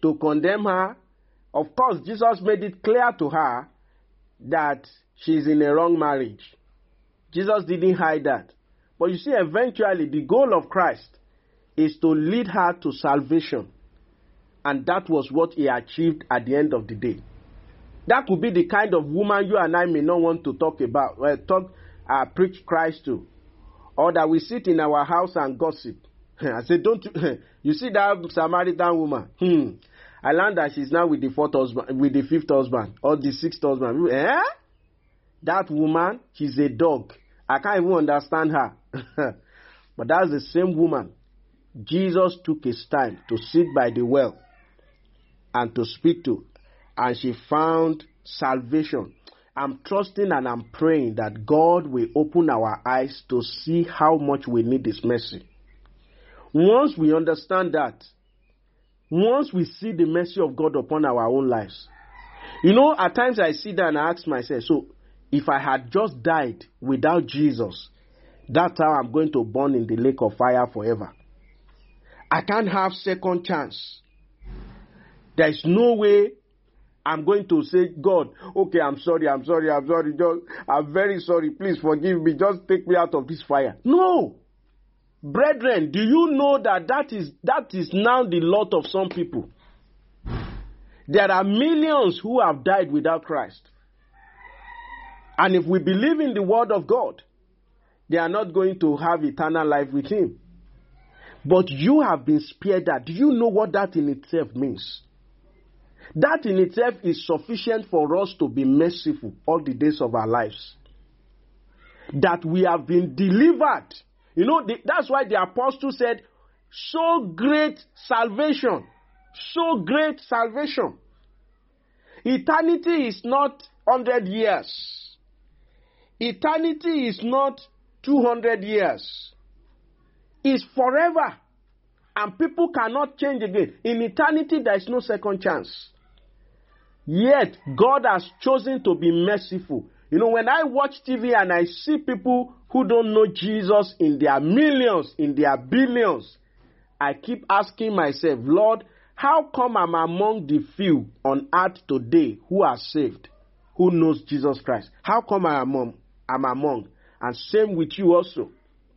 to condemn her. Of course, Jesus made it clear to her that she's in a wrong marriage. Jesus didn't hide that. But you see, eventually, the goal of Christ is to lead her to salvation. And that was what he achieved at the end of the day. That could be the kind of woman you and I may not want to talk about, well, talk, uh, preach Christ to. Or that we sit in our house and gossip. I said, don't you, you see that Samaritan woman? Hmm. I learned that she's now with the fourth husband, with the fifth husband, or the sixth husband. Eh? That woman, she's a dog. I can't even understand her. But that's the same woman. Jesus took his time to sit by the well and to speak to. And she found salvation. I'm trusting and I'm praying that God will open our eyes to see how much we need His mercy. Once we understand that, once we see the mercy of God upon our own lives, you know, at times I sit down and I ask myself, so if I had just died without Jesus, that's how I'm going to burn in the lake of fire forever. I can't have second chance. There is no way I'm going to say, God, okay, I'm sorry, I'm sorry, I'm sorry, just, I'm very sorry, please forgive me, just take me out of this fire. No. Brethren, do you know that that is, that is now the lot of some people? There are millions who have died without Christ. And if we believe in the word of God, they are not going to have eternal life with Him. But you have been spared that. Do you know what that in itself means? That in itself is sufficient for us to be merciful all the days of our lives. That we have been delivered. You know, the, that's why the apostle said, so great salvation. So great salvation. Eternity is not one hundred years. Eternity is not two hundred years. It's forever. And people cannot change again. In eternity, there is no second chance. Yet, God has chosen to be merciful. You know, when I watch T V and I see people who don't know Jesus in their millions, in their billions, I keep asking myself, Lord, how come I'm among the few on earth today who are saved, who knows Jesus Christ? How come I am among? I'm among? And same with you also,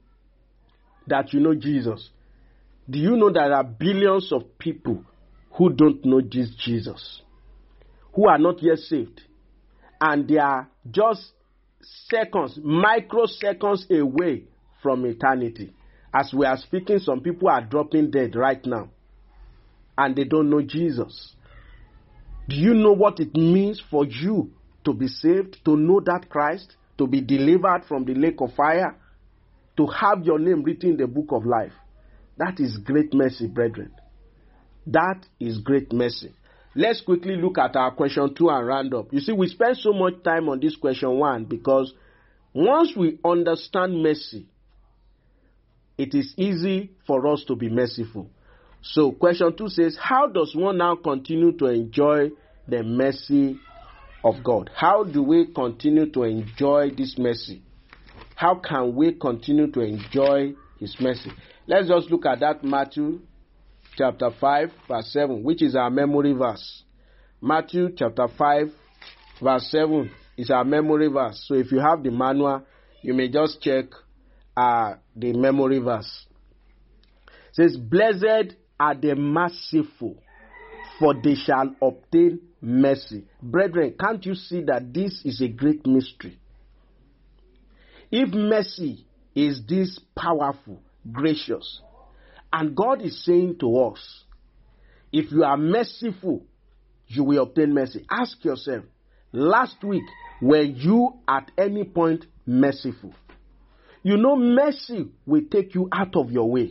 that you know Jesus. Do you know there are billions of people who don't know this Jesus, who are not yet saved, and they are just seconds, microseconds away from eternity? As we are speaking, some people are dropping dead right now, and they don't know Jesus. Do you know what it means for you to be saved, to know that Christ, to be delivered from the lake of fire, to have your name written in the book of life? That is great mercy, brethren. That is great mercy. Let's quickly look at our question two and round up. You see, we spend so much time on this question one because once we understand mercy, it is easy for us to be merciful. So question two says, how does one now continue to enjoy the mercy of God? How do we continue to enjoy this mercy? How can we continue to enjoy His mercy? Let's just look at that Matthew chapter five, verse seven, which is our memory verse. Matthew chapter five, verse seven is our memory verse. So if you have the manual, you may just check uh, the memory verse. It says, blessed are the merciful, for they shall obtain mercy. Brethren, can't you see that this is a great mystery? If mercy is this powerful, gracious, and God is saying to us, if you are merciful, you will obtain mercy. Ask yourself, last week, were you at any point merciful? You know, mercy will take you out of your way.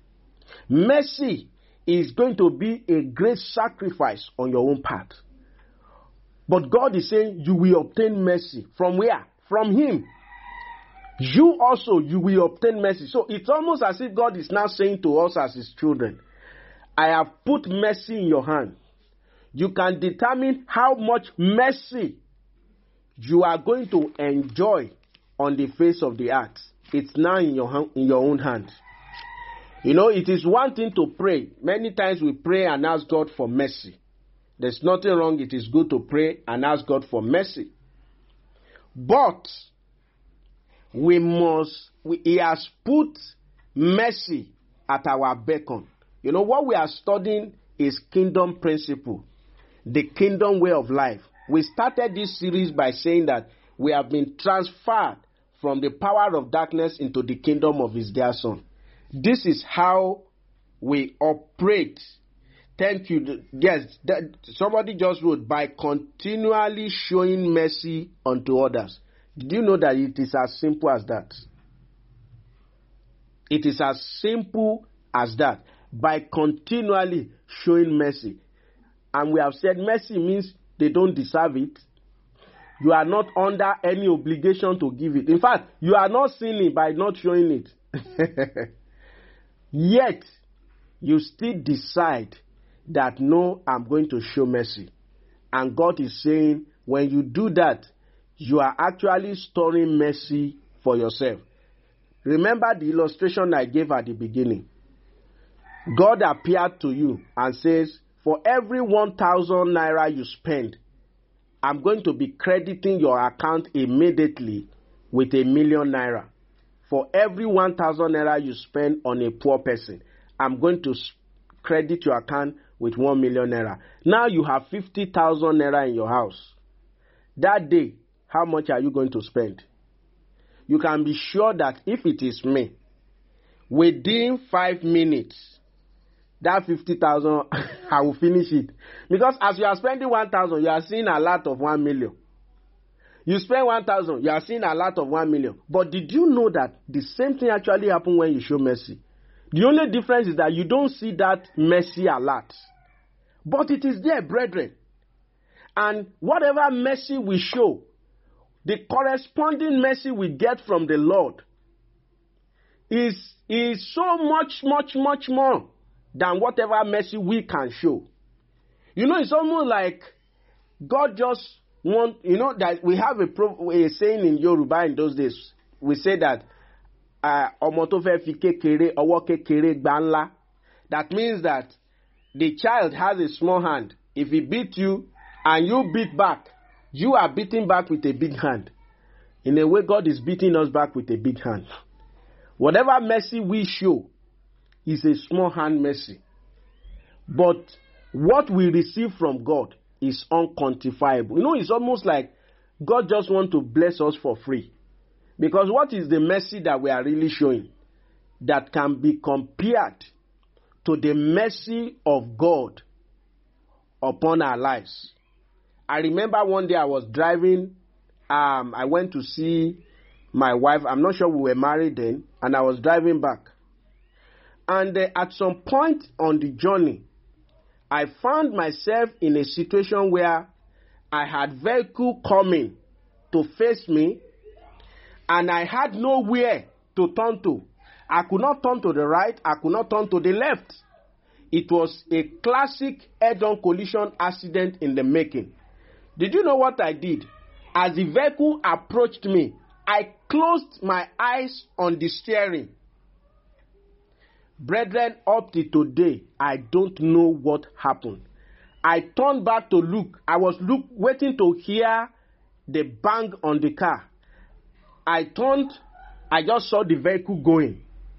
Mercy is going to be a great sacrifice on your own part. But God is saying you will obtain mercy. From where? From Him. You also, you will obtain mercy. So it's almost as if God is now saying to us as His children, I have put mercy in your hand. You can determine how much mercy you are going to enjoy on the face of the earth. It's now in your, in your own hand. You know, it is one thing to pray. Many times we pray and ask God for mercy. There's nothing wrong. It is good to pray and ask God for mercy. But we must, we, He has put mercy at our beckon. You know, what we are studying is kingdom principle, the kingdom way of life. We started this series by saying that we have been transferred from the power of darkness into the kingdom of His dear Son. This is how we operate. Thank you. Yes, that, somebody just wrote, by continually showing mercy unto others. Did you know that it is as simple as that? It is as simple as that. By continually showing mercy. And we have said mercy means they don't deserve it. You are not under any obligation to give it. In fact, you are not sinning by not showing it. Yet, you still decide that, no, I'm going to show mercy. And God is saying, when you do that, you are actually storing mercy for yourself. Remember the illustration I gave at the beginning. God appeared to you and says, for every one thousand naira you spend, I'm going to be crediting your account immediately with a million naira. For every one thousand naira you spend on a poor person, I'm going to credit your account with one million naira. Now you have fifty thousand naira in your house. That day, how much are you going to spend? You can be sure that if it is me, within five minutes, that fifty thousand, I will finish it. Because as you are spending one thousand, you are seeing a lot of one million. You spend one thousand, you are seeing a lot of one million. But did you know that the same thing actually happens when you show mercy? The only difference is that you don't see that mercy a lot. But it is there, brethren. And whatever mercy we show, the corresponding mercy we get from the Lord is, is so much, much, much more than whatever mercy we can show. You know, it's almost like God just want, you know, that we have a, pro, a saying in Yoruba in those days. We say that ọmọ tó fẹ́ fi kékeré ọwọ́ kékeré gbá ńlá. That means that the child has a small hand. If he beat you and you beat back, you are beating back with a big hand. In a way, God is beating us back with a big hand. Whatever mercy we show is a small hand mercy. But what we receive from God is unquantifiable. You know, it's almost like God just wants to bless us for free. Because what is the mercy that we are really showing that can be compared to the mercy of God upon our lives? I remember one day I was driving. Um, I went to see my wife. I'm not sure we were married then. And I was driving back. And uh, at some point on the journey, I found myself in a situation where I had vehicle coming to face me, and I had nowhere to turn to. I could not turn to the right. I could not turn to the left. It was a classic head-on collision accident in the making. Did you know what I did? As the vehicle approached me, I closed my eyes on the steering. Brethren, up to today, I don't know what happened. I turned back to look. I was look, waiting to hear the bang on the car. I turned, I just saw the vehicle going.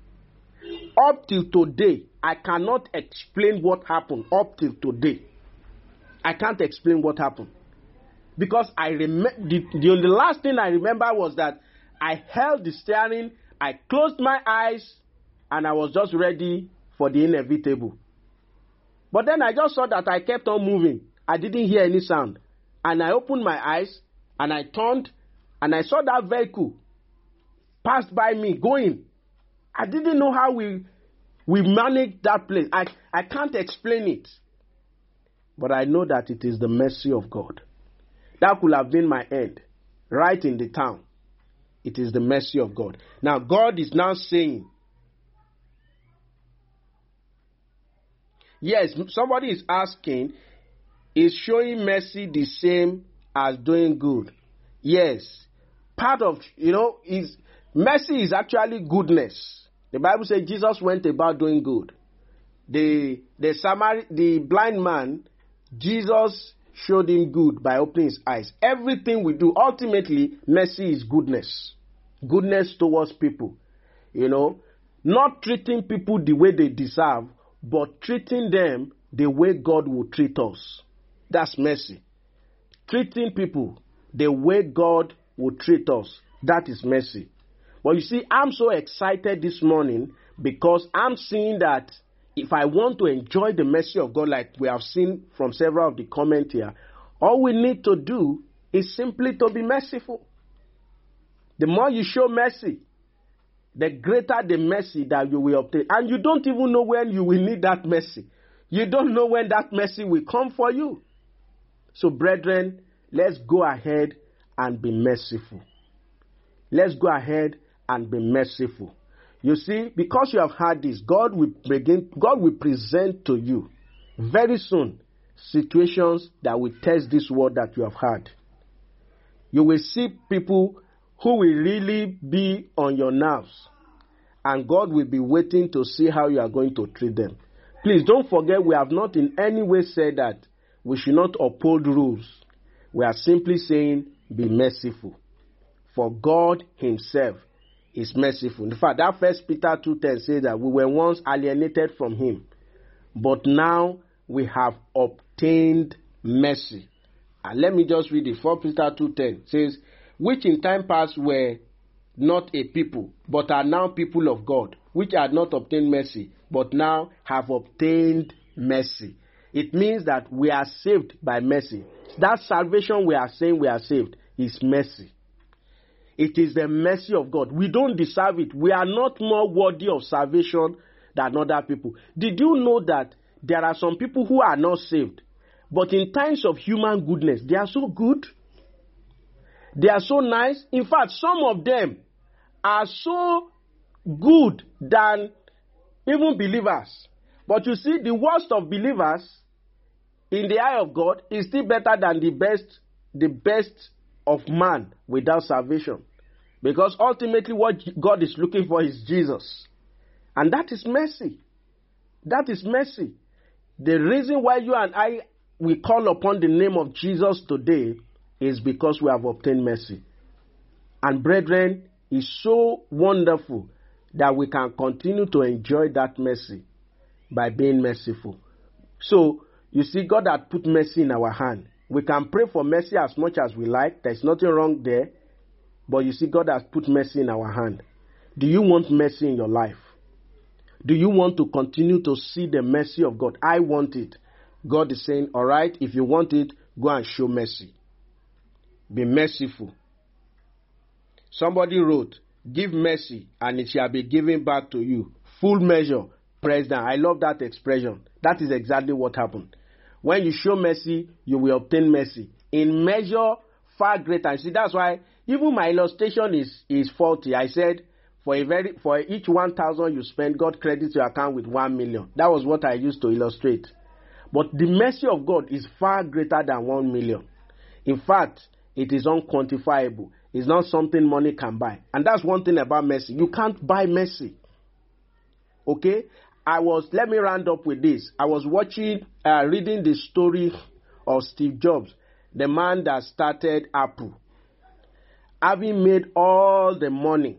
Up till today, I cannot explain what happened up till today. I can't explain what happened. Because I remember, the, the, the last thing I remember was that I held the steering, I closed my eyes, and I was just ready for the inevitable. But then I just saw that I kept on moving. I didn't hear any sound. And I opened my eyes, and I turned, and I saw that vehicle passed by me going. I didn't know how we we managed that place. I, I can't explain it. But I know that it is the mercy of God. That could have been my end, right in the town. It is the mercy of God. Now, God is now saying, yes, somebody is asking, is showing mercy the same as doing good? Yes. Part of, you know, is mercy is actually goodness. The Bible says Jesus went about doing good. The the Samari, the blind man, Jesus showed him good by opening his eyes. Everything we do, ultimately, mercy is goodness. Goodness towards people. You know, not treating people the way they deserve, but treating them the way God will treat us. That's mercy. Treating people the way God will treat us. That is mercy. But you see, I'm so excited this morning because I'm seeing that if I want to enjoy the mercy of God, like we have seen from several of the comments here, all we need to do is simply to be merciful. The more you show mercy, the greater the mercy that you will obtain. And you don't even know when you will need that mercy. You don't know when that mercy will come for you. So, brethren, let's go ahead and be merciful. Let's go ahead and be merciful. You see, because you have had this, God will begin, God will present to you very soon situations that will test this word that you have had. You will see people who will really be on your nerves, and God will be waiting to see how you are going to treat them. Please don't forget, we have not in any way said that we should not uphold rules. We are simply saying, be merciful. For God himself is merciful. In fact, that First Peter two ten says that we were once alienated from him, but now we have obtained mercy. And let me just read it. First Peter two ten says, which in time past were not a people, but are now people of God, which had not obtained mercy, but now have obtained mercy. It means that we are saved by mercy. That salvation we are saying we are saved is mercy. It is the mercy of God. We don't deserve it. We are not more worthy of salvation than other people. Did you know that there are some people who are not saved, but in times of human goodness, they are so good? They are so nice. In fact, some of them are so good than even believers. But you see, the worst of believers in the eye of God is still better than the best, the best of man without salvation. Because ultimately what God is looking for is Jesus. And that is mercy. That is mercy. The reason why you and I, we call upon the name of Jesus today is because we have obtained mercy. And brethren, it's so wonderful that we can continue to enjoy that mercy by being merciful. So, you see, God has put mercy in our hand. We can pray for mercy as much as we like. There's nothing wrong there. But you see, God has put mercy in our hand. Do you want mercy in your life? Do you want to continue to see the mercy of God? I want it. God is saying, all right, if you want it, go and show mercy. Be merciful. Somebody wrote, give mercy and it shall be given back to you. Full measure, pressed down. I love that expression. That is exactly what happened. When you show mercy, you will obtain mercy. In measure, far greater. See, that's why even my illustration is, is faulty. I said, for a very for each one thousand you spend, God credits your account with one million. That was what I used to illustrate. But the mercy of God is far greater than one million. In fact, it is unquantifiable. It's not something money can buy. And that's one thing about mercy. You can't buy mercy. Okay? I was, let me round up with this. I was watching, uh, reading the story of Steve Jobs, the man that started Apple. Having made all the money,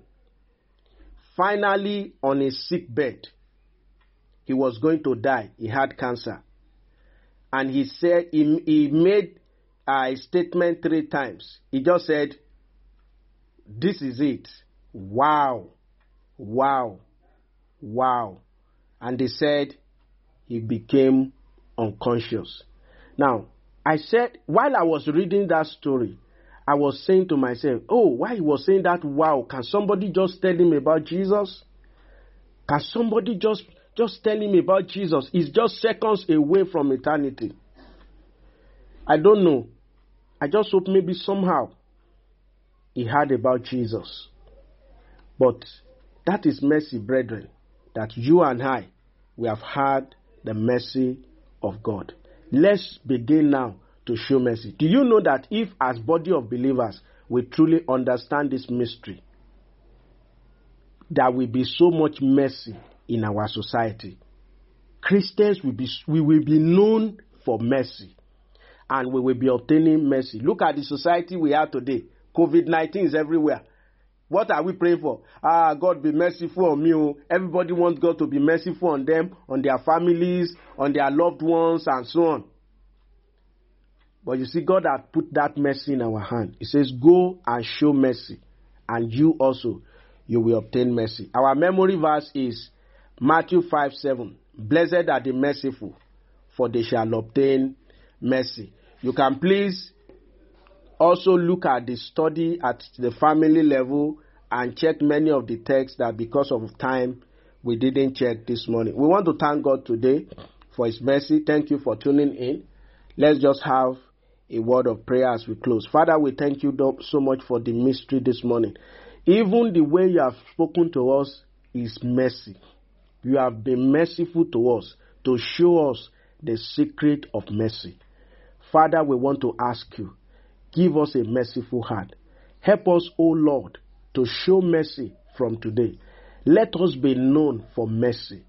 finally on his sick bed, he was going to die. He had cancer. And he said, he, he made a statement three times. He just said, this is it. Wow. Wow. Wow. And they said he became unconscious. Now, I said, while I was reading that story, I was saying to myself, oh, why he was saying that, wow, can somebody just tell him about Jesus? Can somebody just, just tell him about Jesus? He's just seconds away from eternity. I don't know. I just hope maybe somehow he heard about Jesus. But that is mercy, brethren, that you and I, we have had the mercy of God. Let's begin now to show mercy. Do you know that if as body of believers we truly understand this mystery, there will be so much mercy in our society. Christians will be, we will be known for mercy, and we will be obtaining mercy. Look at the society we have today. covid nineteen is everywhere. What are we praying for? Ah, God be merciful on me. Everybody wants God to be merciful on them, on their families, on their loved ones, and so on. But you see, God has put that mercy in our hand. He says, go and show mercy, and you also, you will obtain mercy. Our memory verse is Matthew five seven. Blessed are the merciful, for they shall obtain mercy. You can please also look at the study at the family level and check many of the texts that because of time we didn't check this morning. We want to thank God today for his mercy. Thank you for tuning in. Let's just have a word of prayer as we close. Father, we thank you so much for the mystery this morning. Even the way you have spoken to us is mercy. You have been merciful to us to show us the secret of mercy. Father, we want to ask you, give us a merciful heart. Help us, O Lord, to show mercy from today. Let us be known for mercy.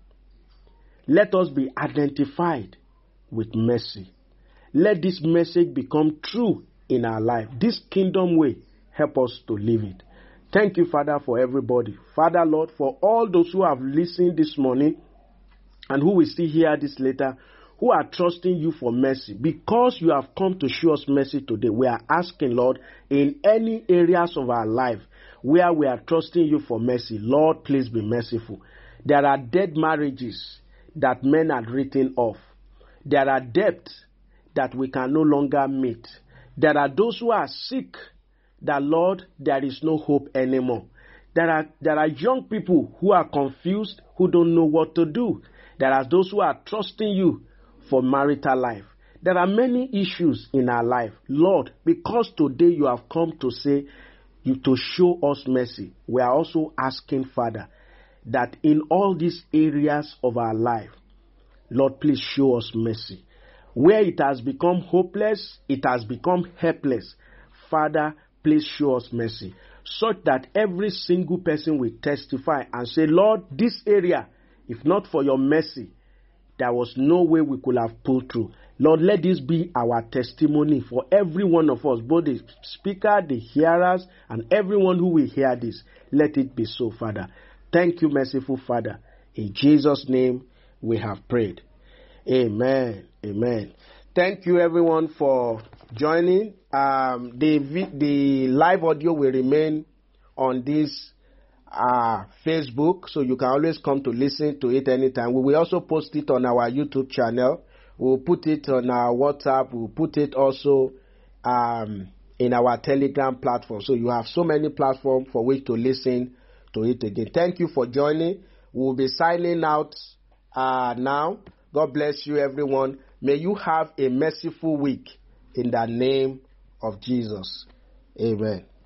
Let us be identified with mercy. Let this message become true in our life. This kingdom way, help us to live it. Thank you, Father, for everybody. Father, Lord, for all those who have listened this morning and who will still hear this later, who are trusting you for mercy. Because you have come to show us mercy today, we are asking, Lord, in any areas of our life where we are trusting you for mercy, Lord, please be merciful. There are dead marriages that men had written off. There are debts that we can no longer meet. There are those who are sick that, Lord, there is no hope anymore. There are, there are young people who are confused, who don't know what to do. There are those who are trusting you for marital life. There are many issues in our life. Lord, because today you have come to say, you to show us mercy, we are also asking, Father, that in all these areas of our life, Lord, please show us mercy. Where it has become hopeless, it has become helpless. Father, please show us mercy, such that every single person will testify and say, Lord, this area, if not for your mercy, there was no way we could have pulled through. Lord, let this be our testimony for every one of us, both the speaker, the hearers, and everyone who will hear this. Let it be so, Father. Thank you, merciful Father. In Jesus' name we have prayed. Amen. Amen. Thank you, everyone, for joining. Um, the, the live audio will remain on this uh, Facebook, so you can always come to listen to it anytime. We will also post it on our YouTube channel. We'll put it on our WhatsApp. We'll put it also um, in our Telegram platform. So you have so many platforms for which to listen to it again. Thank you for joining. We'll be signing out uh, now. God bless you, everyone. May you have a merciful week in the name of Jesus. Amen.